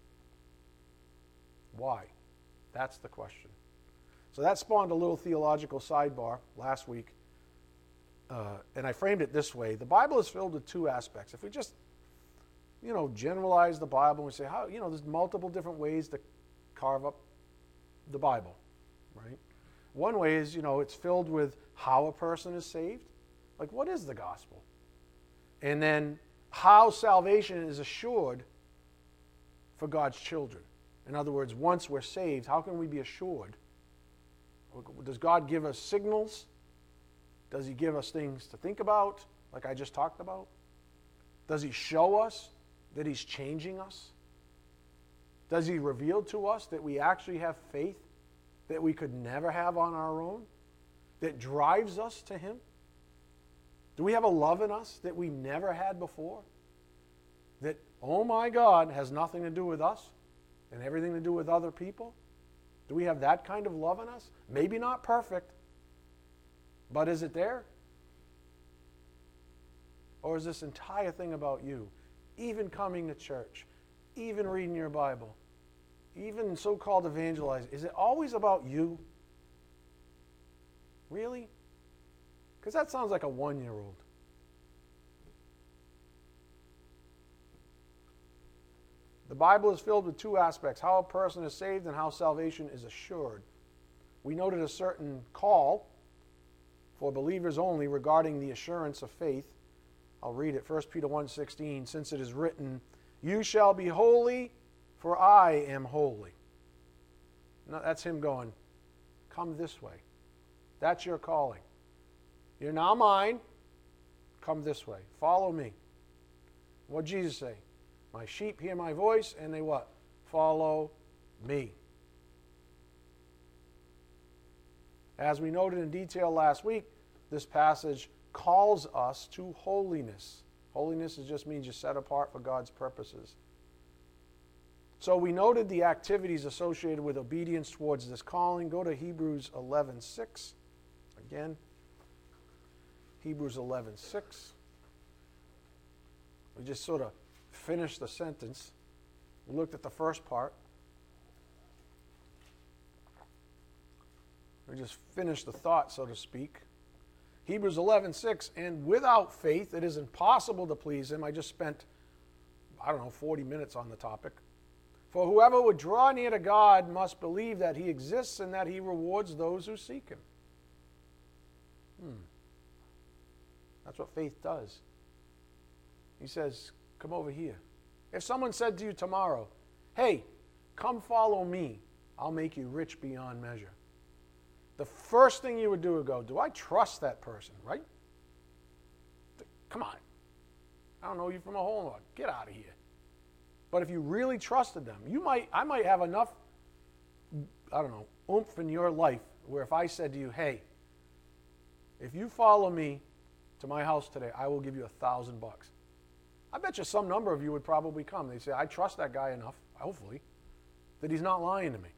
Speaker 1: Why? That's the question. So that spawned a little theological sidebar last week. Uh, and I framed it this way. The Bible is filled with two aspects. If we just, you know, generalize the Bible and we say, how, you know, there's multiple different ways to carve up the Bible, right? One way is, you know, it's filled with how a person is saved. Like, what is the gospel? And then how salvation is assured for God's children. In other words, once we're saved, how can we be assured? Does God give us signals? Does he give us things to think about, like I just talked about? Does he show us that he's changing us? Does he reveal to us that we actually have faith that we could never have on our own, that drives us to him? Do we have a love in us that we never had before? That, oh my God, has nothing to do with us and everything to do with other people? Do we have that kind of love in us? Maybe not perfect, but is it there? Or is this entire thing about you? even coming to church, even reading your Bible, even so-called evangelizing, is it always about you? Really? Because that sounds like a one-year-old. The Bible is filled with two aspects, how a person is saved and how salvation is assured. We noted a certain call for believers only regarding the assurance of faith. I'll read it, First Peter one sixteen, since it is written, you shall be holy, for I am holy. No, that's him going, come this way. That's your calling. You're now mine. Come this way. Follow me. What did Jesus say? My sheep hear my voice, and they what? Follow me. As we noted in detail last week, this passage calls us to holiness. Holiness just means you're set apart for God's purposes. So we noted the activities associated with obedience towards this calling. Go to Hebrews eleven six. Again, Hebrews eleven six. We just sort of finished the sentence. We looked at the first part. We just finished the thought, so to speak. Hebrews eleven six, and without faith it is impossible to please him. I just spent, I don't know, forty minutes on the topic. For whoever would draw near to God must believe that he exists and that he rewards those who seek him. Hmm. That's what faith does. He says, come over here. If someone said to you tomorrow, hey, come follow me, I'll make you rich beyond measure. The first thing you would do would go, do I trust that person, right? Come on. I don't know you from a hole in the wall. Get out of here. But if you really trusted them, you might, I might have enough, I don't know, oomph in your life where if I said to you, hey, if you follow me to my house today, I will give you a thousand bucks. I bet you some number of you would probably come. They'd say, I trust that guy enough, hopefully, that he's not lying to me.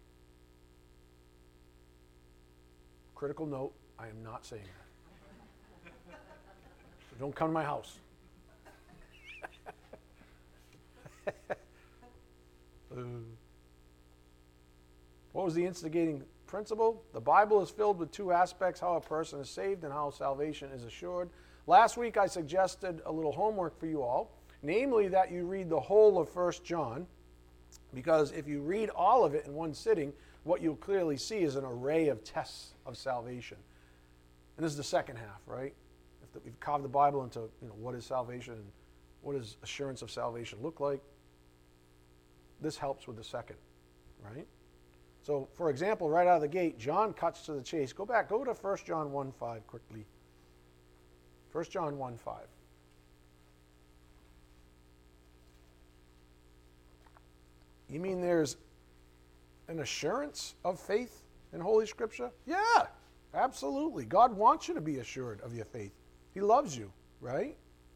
Speaker 1: Critical note, I am not saying that. So don't come to my house. uh, what was the instigating principle? The Bible is filled with two aspects, how a person is saved and how salvation is assured. Last week I suggested a little homework for you all, namely that you read the whole of First John, because if you read all of it in one sitting, what you'll clearly see is an array of tests of salvation. And this is the second half, right? If we've carved the Bible into, you know, what is salvation and what does assurance of salvation look like? This helps with the second, right? So, for example, right out of the gate, John cuts to the chase. Go back, go to First John one five quickly. First John one five. You mean there's an assurance of faith in Holy Scripture? Yeah, absolutely. God wants you to be assured of your faith. He loves you, right?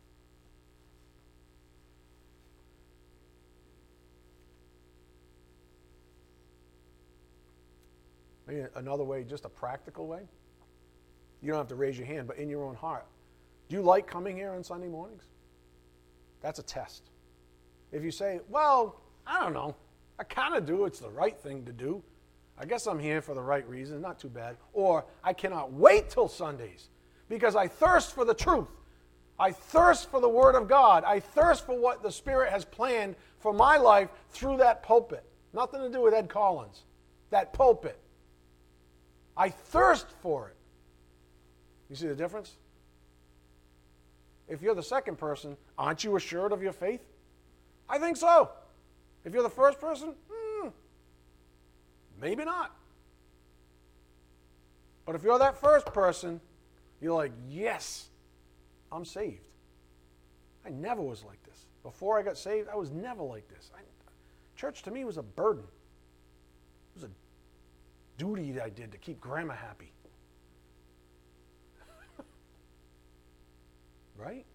Speaker 1: Maybe another way, just a practical way. You don't have to raise your hand, but in your own heart. Do you like coming here on Sunday mornings? That's a test. If you say, well, I don't know, I kind of do, it's the right thing to do. I guess I'm here for the right reason, not too bad. Or I cannot wait till Sundays because I thirst for the truth. I thirst for the Word of God. I thirst for what the Spirit has planned for my life through that pulpit. Nothing to do with Ed Collins. That pulpit. I thirst for it. You see the difference? If you're the second person, aren't you assured of your faith? I think so. If you're the first person, hmm, maybe not. But if you're that first person, you're like, yes, I'm saved. I never was like this. Before I got saved, I was never like this. I, church to me was a burden. It was a duty that I did to keep Grandma happy. Right?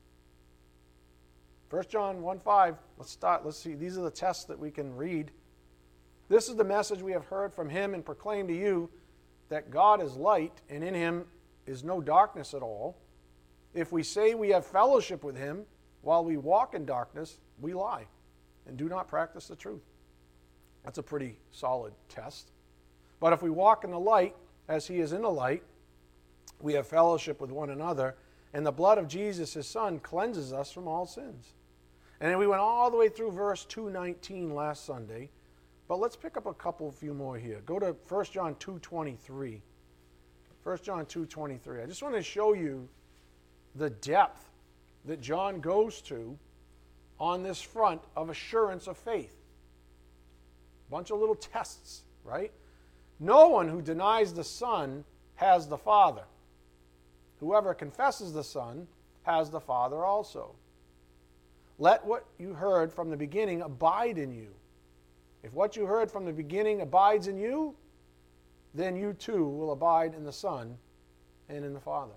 Speaker 1: First John one five, let's start. Let's see. These are the tests that we can read. This is the message we have heard from him and proclaim to you, that God is light, and in him is no darkness at all. If we say we have fellowship with him while we walk in darkness, we lie and do not practice the truth. That's a pretty solid test. But if we walk in the light, as he is in the light, we have fellowship with one another, and the blood of Jesus, his Son, cleanses us from all sins. And then we went all the way through verse two nineteen last Sunday, but let's pick up a couple, few more here. Go to First John two twenty-three. First John two twenty-three. I just want to show you the depth that John goes to on this front of assurance of faith. Bunch of little tests, right? No one who denies the Son has the Father. Whoever confesses the Son has the Father also. Let what you heard from the beginning abide in you. If what you heard from the beginning abides in you, then you too will abide in the Son and in the Father.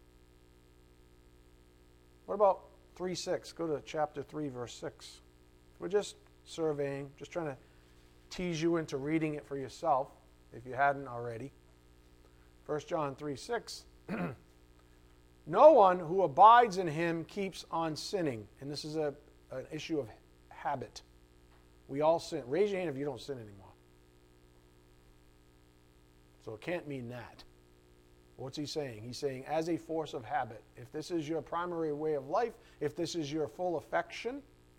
Speaker 1: What about three six? Go to chapter three, verse six. We're just surveying, just trying to tease you into reading it for yourself, if you hadn't already. First John three six. No one who abides in him keeps on sinning. And this is a, an issue of habit. We all sin. Raise your hand if you don't sin anymore. So it can't mean that. What's he saying? He's saying as a force of habit. If this is your primary way of life, if this is your full affection,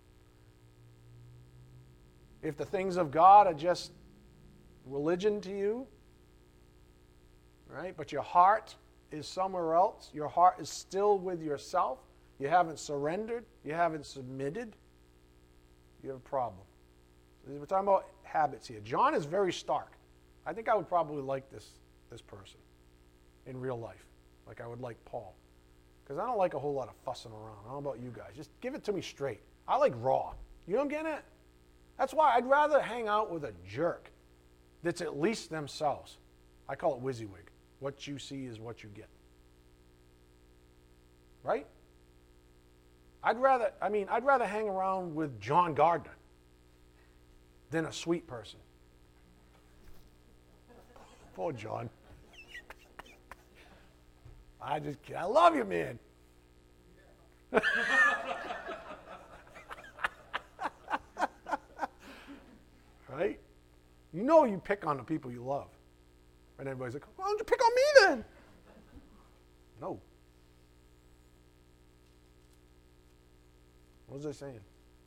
Speaker 1: if the things of God are just religion to you, right? But your heart is somewhere else. Your heart is still with yourself. You haven't surrendered. You haven't submitted. You have a problem. We're talking about habits here. John is very stark. I think I would probably like this, this person in real life, like I would like Paul. Because I don't like a whole lot of fussing around. I don't know about you guys. Just give it to me straight. I like raw. You don't get it? That's why I'd rather hang out with a jerk that's at least themselves. I call it WYSIWYG. What you see is what you get. Right? I'd rather, I mean, I'd rather hang around with John Gardner than a sweet person. Poor John. I just, I love you, man. Right? You know you pick on the people you love. And everybody's like, why don't you pick on me then? No. What was I saying?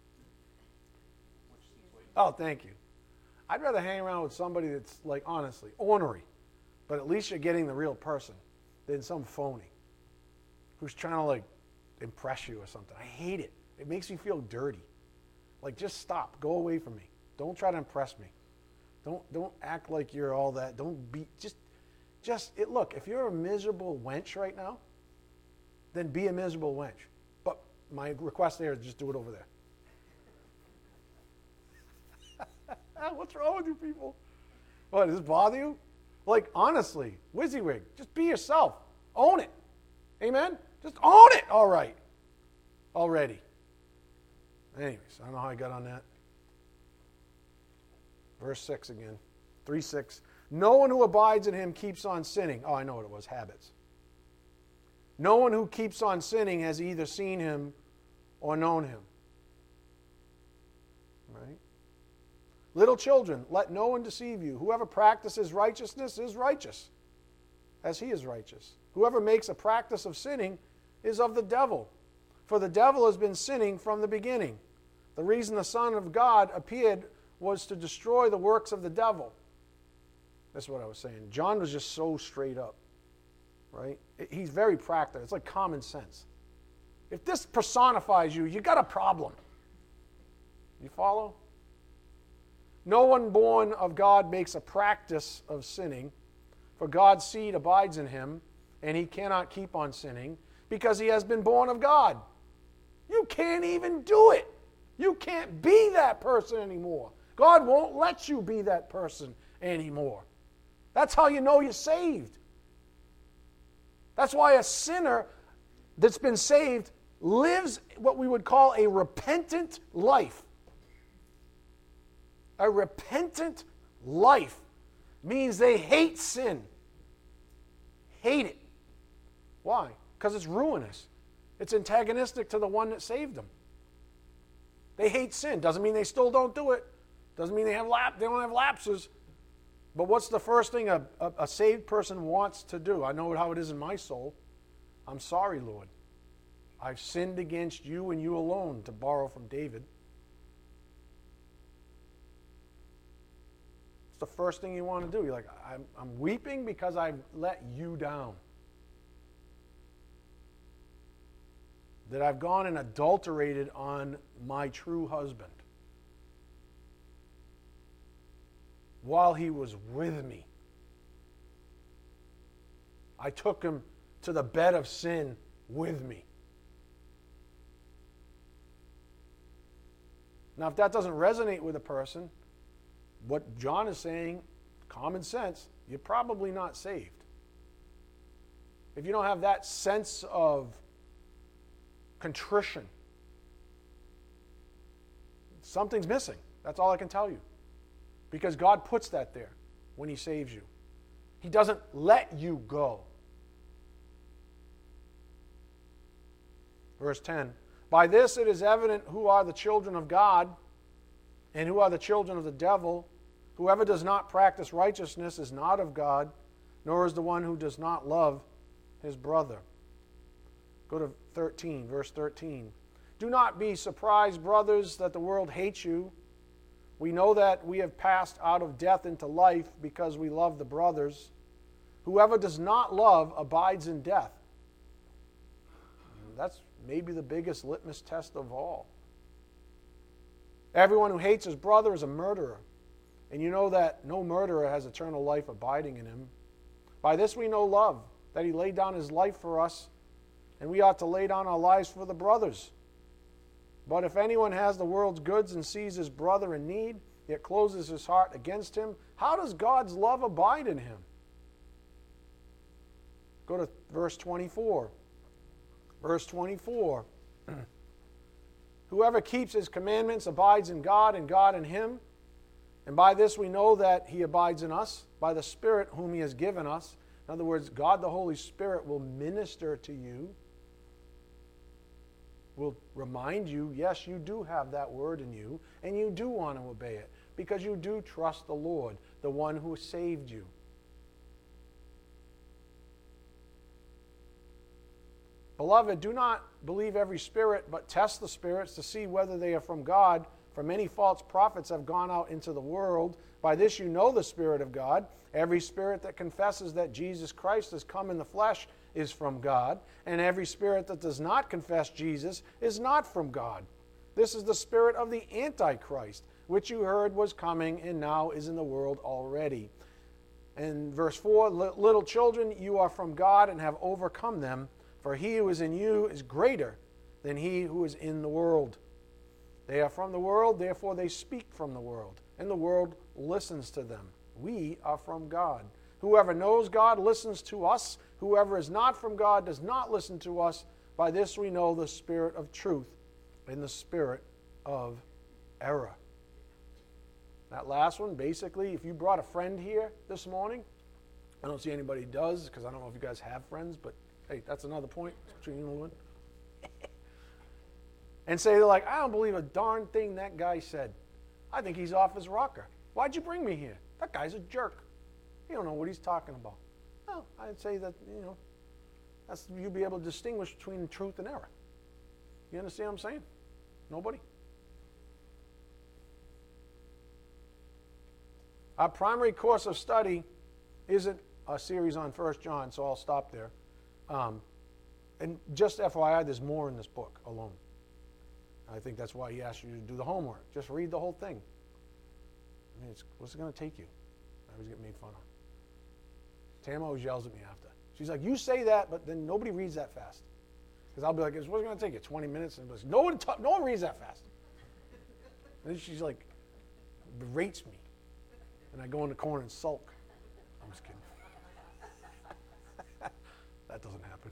Speaker 1: Oh, thank you. I'd rather hang around with somebody that's, like, honestly, ornery, but at least you're getting the real person than some phony who's trying to, like, impress you or something. I hate it. It makes me feel dirty. Like, just stop. Go away from me. Don't try to impress me. Don't don't act like you're all that. Don't be, just, just it, look, if you're a miserable wench right now, then be a miserable wench. But my request there is just do it over there. What's wrong with you people? What, does this bother you? Like, honestly, WYSIWYG, just be yourself. Own it. Amen? Just own it. All right. Already. Anyways, I don't know how I got on that. Verse six again. three six. No one who abides in him keeps on sinning. Oh, I know what it was. Habits. No one who keeps on sinning has either seen him or known him. Right? Little children, let no one deceive you. Whoever practices righteousness is righteous, as he is righteous. Whoever makes a practice of sinning is of the devil, for the devil has been sinning from the beginning. The reason the Son of God appeared was to destroy the works of the devil. That's what I was saying. John was just so straight up, right? He's very practical. It's like common sense. If this personifies you, you got a problem. You follow? No one born of God makes a practice of sinning, for God's seed abides in him, and he cannot keep on sinning because he has been born of God. You can't even do it. You can't be that person anymore. God won't let you be that person anymore. That's how you know you're saved. That's why a sinner that's been saved lives what we would call a repentant life. A repentant life means they hate sin. Hate it. Why? Because it's ruinous. It's antagonistic to the one that saved them. They hate sin. Doesn't mean they still don't do it. Doesn't mean they have lap. They don't have lapses. But what's the first thing a, a, a saved person wants to do? I know how it is in my soul. I'm sorry, Lord. I've sinned against you and you alone, to borrow from David. It's the first thing you want to do. You're like, I'm, I'm weeping because I've let you down. That I've gone and adulterated on my true husband while he was with me. I took him to the bed of sin with me. Now, if that doesn't resonate with a person, what John is saying, common sense, you're probably not saved. If you don't have that sense of contrition, something's missing. That's all I can tell you. Because God puts that there when He saves you. He doesn't let you go. Verse ten. By this it is evident who are the children of God and who are the children of the devil. Whoever does not practice righteousness is not of God, nor is the one who does not love his brother. Go to thirteen, verse thirteen. Do not be surprised, brothers, that the world hates you. We know that we have passed out of death into life because we love the brothers. Whoever does not love abides in death. That's maybe the biggest litmus test of all. Everyone who hates his brother is a murderer, and you know that no murderer has eternal life abiding in him. By this we know love, that he laid down his life for us, and we ought to lay down our lives for the brothers. But if anyone has the world's goods and sees his brother in need, yet closes his heart against him, how does God's love abide in him? Go to verse twenty-four. Verse twenty-four. Whoever keeps his commandments abides in God, and God in him. And by this we know that he abides in us, by the Spirit whom he has given us. In other words, God the Holy Spirit will minister to you, will remind you, yes, you do have that word in you, and you do want to obey it, because you do trust the Lord, the one who saved you. Beloved, do not believe every spirit, but test the spirits to see whether they are from God. For many false prophets have gone out into the world. By this you know the Spirit of God. Every spirit that confesses that Jesus Christ has come in the flesh is from God, and every spirit that does not confess Jesus is not from God. This is the spirit of the Antichrist, which you heard was coming and now is in the world already. And verse four, little children, you are from God and have overcome them. For he who is in you is greater than he who is in the world. They are from the world, therefore they speak from the world, and the world listens to them. We are from God. Whoever knows God listens to us. Whoever is not from God does not listen to us. By this we know the spirit of truth and the spirit of error. That last one, basically, if you brought a friend here this morning, I don't see anybody who does, because I don't know if you guys have friends, but hey, that's another point between you and one. And say, they're like, I don't believe a darn thing that guy said. I think he's off his rocker. Why'd you bring me here? That guy's a jerk. He don't know what he's talking about. Well, I'd say that, you know, that's you'll be able to distinguish between truth and error. You understand what I'm saying? Nobody? Our primary course of study isn't a series on First John, so I'll stop there. Um, and just F Y I, there's more in this book alone. I think that's why he asked you to do the homework. Just read the whole thing. I mean, it's, what's it going to take you? I always get made fun of. Tam always yells at me after. She's like, you say that, but then nobody reads that fast. Because I'll be like, what's it going to take you? twenty minutes? And like, no one, ta- no one reads that fast. And then she's like, berates me. And I go in the corner and sulk. I'm just kidding. That doesn't happen.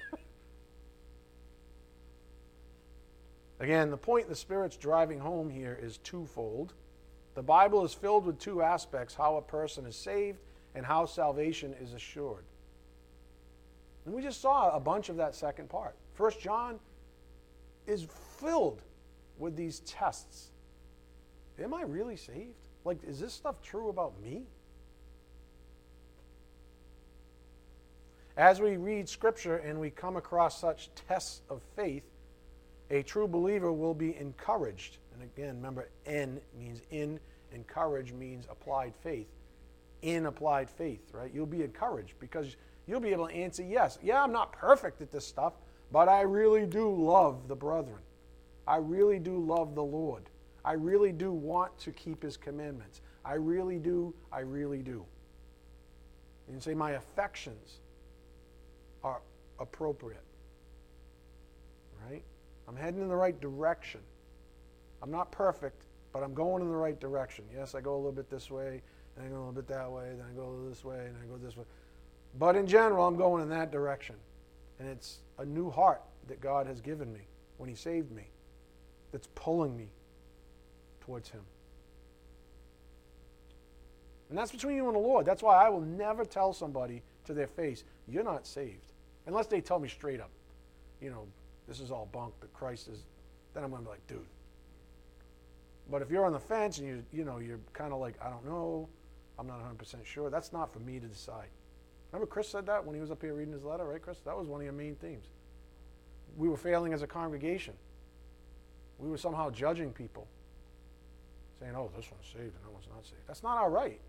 Speaker 1: Again, the point the Spirit's driving home here is twofold. The Bible is filled with two aspects, how a person is saved and how salvation is assured. And we just saw a bunch of that second part. First John is filled with these tests. Am I really saved? Like, is this stuff true about me? As we read Scripture and we come across such tests of faith, a true believer will be encouraged. And again, remember, "en" means in, encourage means applied faith. In applied faith, right? You'll be encouraged because you'll be able to answer yes. Yeah, I'm not perfect at this stuff, but I really do love the brethren. I really do love the Lord. I really do want to keep His commandments. I really do, I really do. You can say my affections are appropriate, right? I'm heading in the right direction. I'm not perfect, but I'm going in the right direction. Yes, I go a little bit this way, and I go a little bit that way, then I go this way, and I go this way. But in general, I'm going in that direction. And it's a new heart that God has given me when He saved me that's pulling me towards Him. And that's between you and the Lord. That's why I will never tell somebody to their face, you're not saved. Unless they tell me straight up, you know, this is all bunk, that Christ is, then I'm going to be like, dude. But if you're on the fence and you you know, you're kind of like, I don't know, I'm not one hundred percent sure, that's not for me to decide. Remember Chris said that when he was up here reading his letter, right, Chris? That was one of your main themes. We were failing as a congregation. We were somehow judging people, saying, oh, this one's saved and that one's not saved. That's not our right.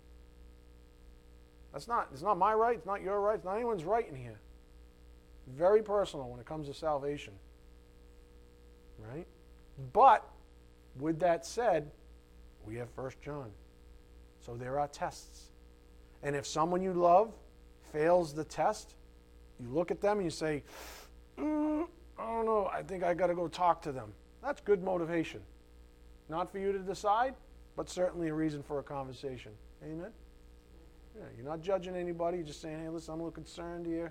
Speaker 1: That's not, it's not my right, it's not your right, it's not anyone's right in here. Very personal when it comes to salvation. Right? But, with that said, we have First John. So there are tests. And if someone you love fails the test, you look at them and you say, mm, I don't know, I think I got to go talk to them. That's good motivation. Not for you to decide, but certainly a reason for a conversation. Amen? Yeah, you're not judging anybody. You're just saying, hey, listen, I'm a little concerned here.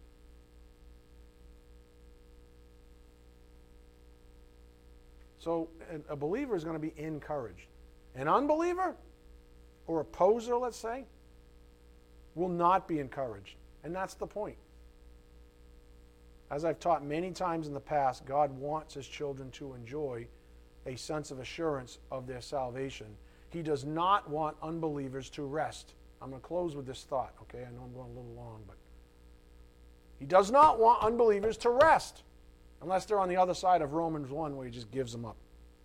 Speaker 1: So a believer is going to be encouraged. An unbeliever, or a poser, let's say, will not be encouraged. And that's the point. As I've taught many times in the past, God wants His children to enjoy a sense of assurance of their salvation. He does not want unbelievers to rest. I'm going to close with this thought, okay? I know I'm going a little long, but He does not want unbelievers to rest unless they're on the other side of Romans one where He just gives them up.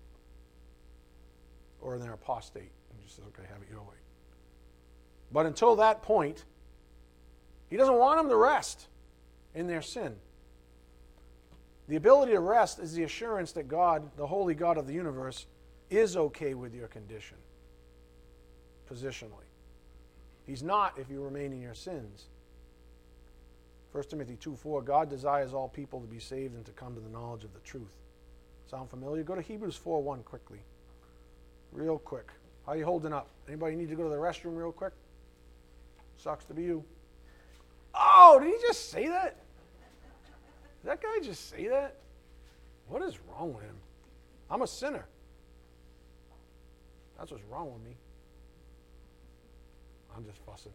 Speaker 1: Or they're apostate and just says, okay, have it your way. But until that point, He doesn't want them to rest in their sin. The ability to rest is the assurance that God, the holy God of the universe, is okay with your condition, positionally. He's not if you remain in your sins. First Timothy two four, God desires all people to be saved and to come to the knowledge of the truth. Sound familiar? Go to Hebrews four one quickly. Real quick. How are you holding up? Anybody need to go to the restroom real quick? Sucks to be you. Oh, did he just say that? Did that guy just say that? What is wrong with him? I'm a sinner. That's what's wrong with me. I'm just fussing.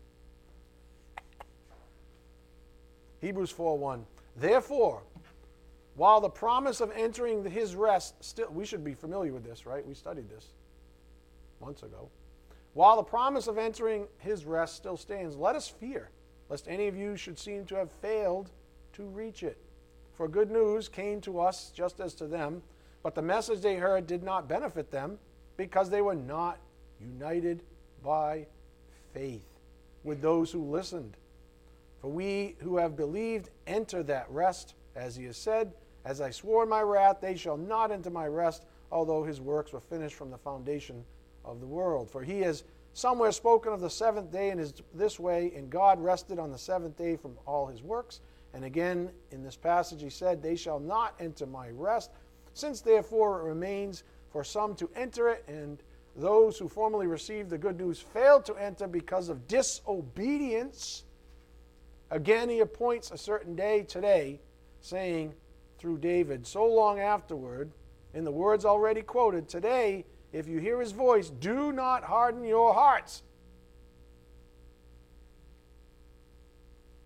Speaker 1: Hebrews four one. Therefore, while the promise of entering His rest still, we should be familiar with this, right? We studied this months ago. While the promise of entering His rest still stands, let us fear, lest any of you should seem to have failed to reach it. For good news came to us just as to them, but the message they heard did not benefit them because they were not united by faith with those who listened. For we who have believed enter that rest, as He has said, as I swore in my wrath, they shall not enter my rest, although His works were finished from the foundation of the world. For He has somewhere spoken of the seventh day in his, this way, and God rested on the seventh day from all His works. And again, in this passage He said, they shall not enter my rest. Since therefore it remains for some to enter it, and those who formerly received the good news failed to enter because of disobedience, again He appoints a certain day today, saying through David, so long afterward, in the words already quoted, today, if you hear His voice, do not harden your hearts.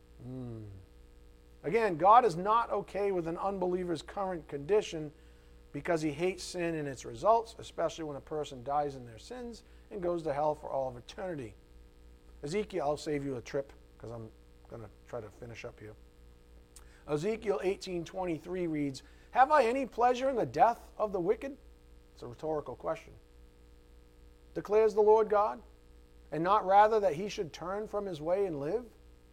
Speaker 1: Hmm. Again, God is not okay with an unbeliever's current condition because he hates sin and its results, especially when a person dies in their sins and goes to hell for all of eternity. Ezekiel, I'll save you a trip because I'm going to try to finish up here. Ezekiel eighteen twenty-three reads, "Have I any pleasure in the death of the wicked?" It's a rhetorical question. Declares the Lord God, and not rather that he should turn from his way and live?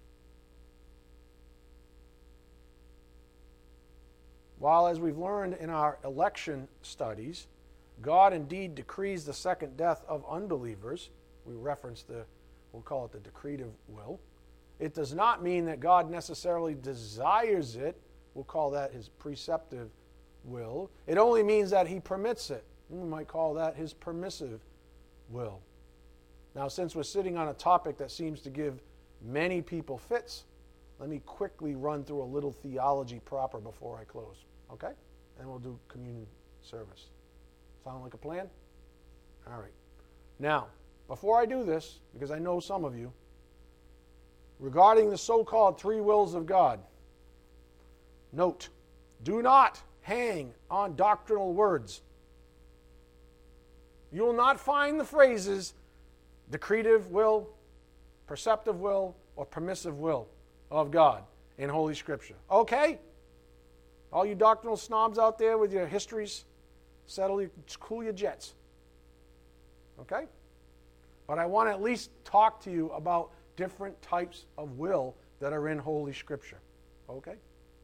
Speaker 1: While, as we've learned in our election studies, God indeed decrees the second death of unbelievers, we reference the, we'll call it the decretive will, it does not mean that God necessarily desires it. We'll call that his preceptive will. It only means that he permits it. We might call that his permissive will. Now, since we're sitting on a topic that seems to give many people fits, let me quickly run through a little theology proper before I close. Okay? And we'll do communion service. Sound like a plan? All right. Now, before I do this, because I know some of you, regarding the so-called three wills of God, note, do not hang on doctrinal words. You will not find the phrases decretive will, perceptive will, or permissive will of God in Holy Scripture. Okay? All you doctrinal snobs out there with your histories, settle your, cool your jets. Okay? But I want to at least talk to you about different types of will that are in Holy Scripture. Okay?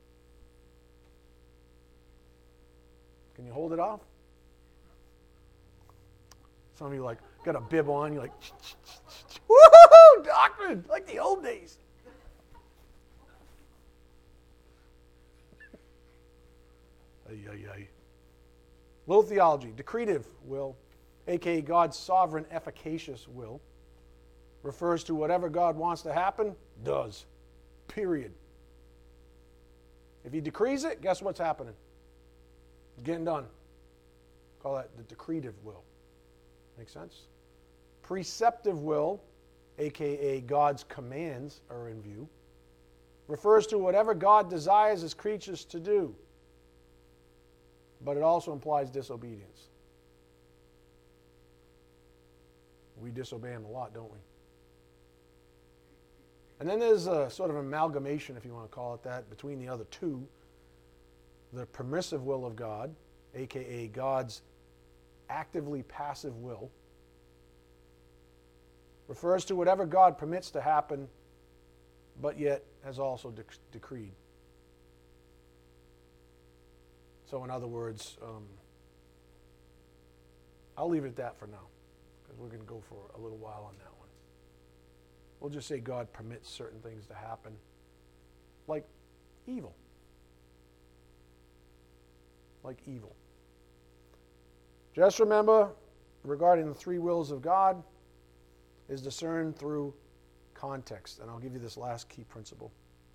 Speaker 1: Can you hold it off? Some of you like got a bib on, you're like, woohoo, doctrine, like the old days. Ay, ay, ay. Little theology, decretive will, aka God's sovereign efficacious will, refers to whatever God wants to happen, does. Period. If he decrees it, guess what's happening? It's getting done. Call that the decretive will. Make sense? Preceptive will, aka God's commands are in view, refers to whatever God desires his creatures to do. But it also implies disobedience. We disobey him a lot, don't we? And then there's a sort of amalgamation, if you want to call it that, between the other two. The permissive will of God, aka God's actively passive will, refers to whatever God permits to happen, but yet has also de- decreed. So in other words, um, I'll leave it at that for now, because we're going to go for a little while on that one. We'll just say God permits certain things to happen, like evil. Like evil. Just remember, regarding the three wills of God, is discerned through context. And I'll give you this last key principle.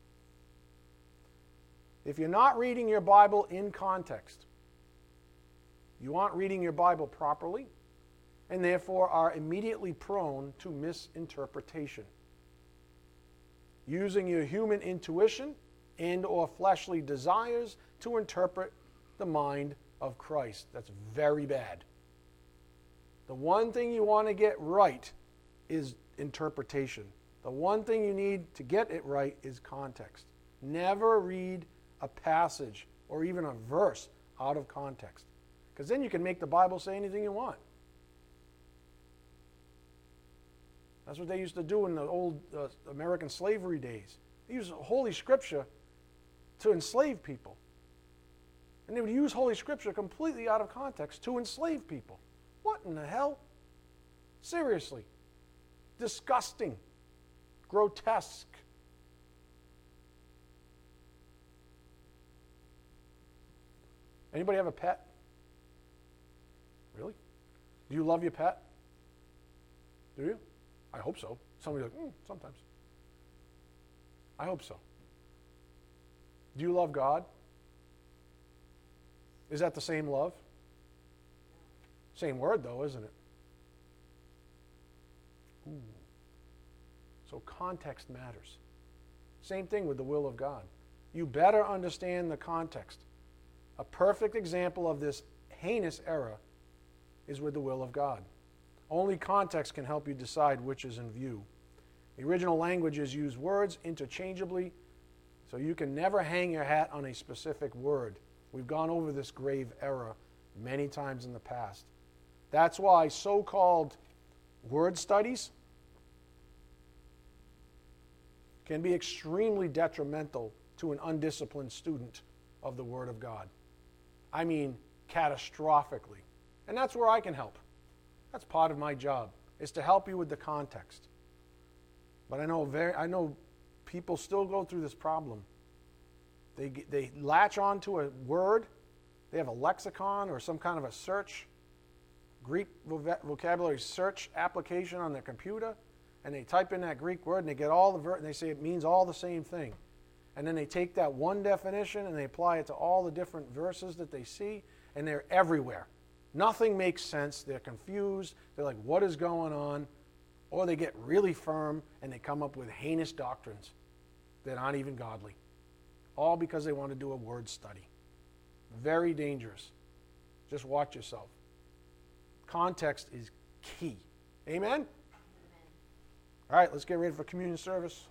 Speaker 1: If you're not reading your Bible in context, you aren't reading your Bible properly, and therefore are immediately prone to misinterpretation. Using your human intuition and or fleshly desires to interpret the mind of Christ. That's very bad. The one thing you want to get right is interpretation. The one thing you need to get it right is context. Never read a passage or even a verse out of context, because then you can make the Bible say anything you want. That's what they used to do in the old uh, American slavery days. They used Holy Scripture to enslave people. And they would use Holy Scripture completely out of context to enslave people. What in the hell? Seriously. Disgusting. Grotesque. Anybody have a pet? Really? Do you love your pet? Do you? I hope so. Somebody's like, mm, sometimes. I hope so. Do you love God? Is that the same love? Same word, though, isn't it? Ooh. So context matters. Same thing with the will of God. You better understand the context. A perfect example of this heinous error is with the will of God. Only context can help you decide which is in view. The original languages use words interchangeably, so you can never hang your hat on a specific word. We've gone over this grave error many times in the past. That's why so-called word studies can be extremely detrimental to an undisciplined student of the Word of God. I mean, catastrophically. And that's where I can help. That's part of my job, is to help you with the context. But I know very, I know people still go through this problem. They, they latch onto a word. They have a lexicon or some kind of a search, Greek vocabulary search application on their computer, and they type in that Greek word and they get all the ver- and they say it means all the same thing. And then they take that one definition and they apply it to all the different verses that they see, and they're everywhere. Nothing makes sense. They're confused. They're like, what is going on? Or they get really firm and they come up with heinous doctrines that aren't even godly. All because they want to do a word study. Very dangerous. Just watch yourself. Context is key. Amen? Amen. All right, let's get ready for communion service.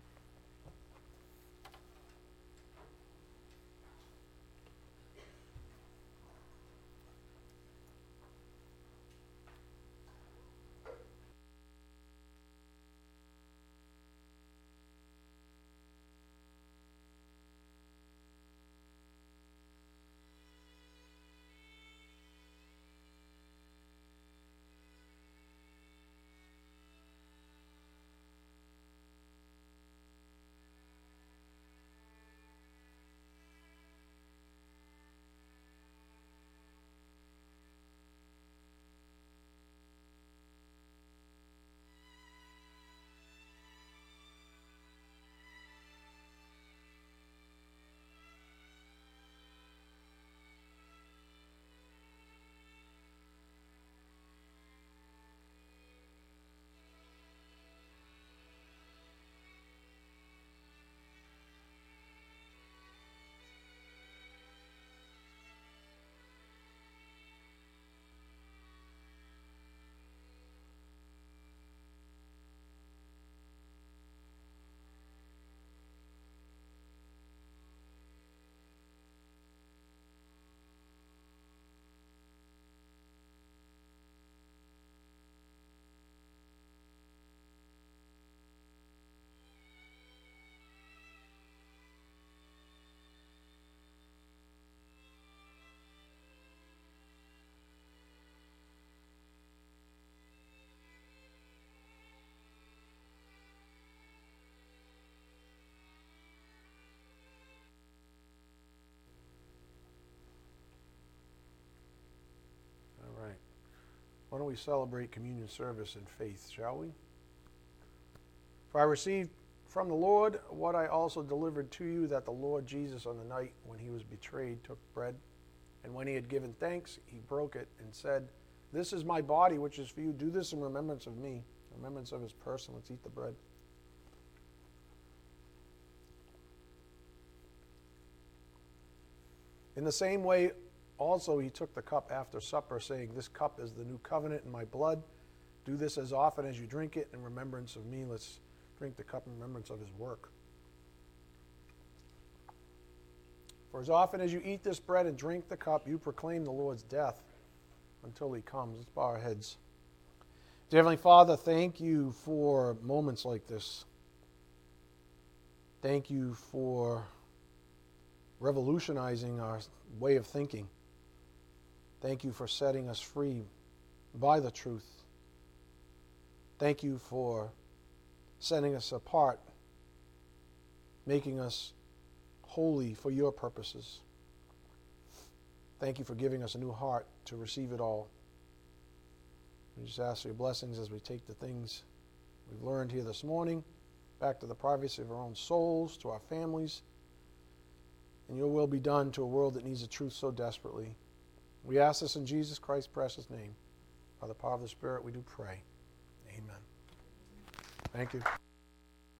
Speaker 1: Why don't we celebrate communion service in faith, shall we? For I received from the Lord what I also delivered to you, that the Lord Jesus on the night when he was betrayed took bread, and when he had given thanks, he broke it and said, "This is my body, which is for you. Do this in remembrance of me," remembrance of his person. Let's eat the bread. In the same way, also he took the cup after supper, saying, "This cup is the new covenant in my blood. Do this as often as you drink it in remembrance of me." Let's drink the cup in remembrance of his work. For as often as you eat this bread and drink the cup, you proclaim the Lord's death until he comes. Let's bow our heads. Dear Heavenly Father, thank you for moments like this. Thank you for revolutionizing our way of thinking. Thank you for setting us free by the truth. Thank you for setting us apart, making us holy for your purposes. Thank you for giving us a new heart to receive it all. We just ask for your blessings as we take the things we've learned here this morning back to the privacy of our own souls, to our families, and your will be done to a world that needs the truth so desperately. We ask this in Jesus Christ's precious name. By the power of the Spirit, we do pray. Amen. Thank you.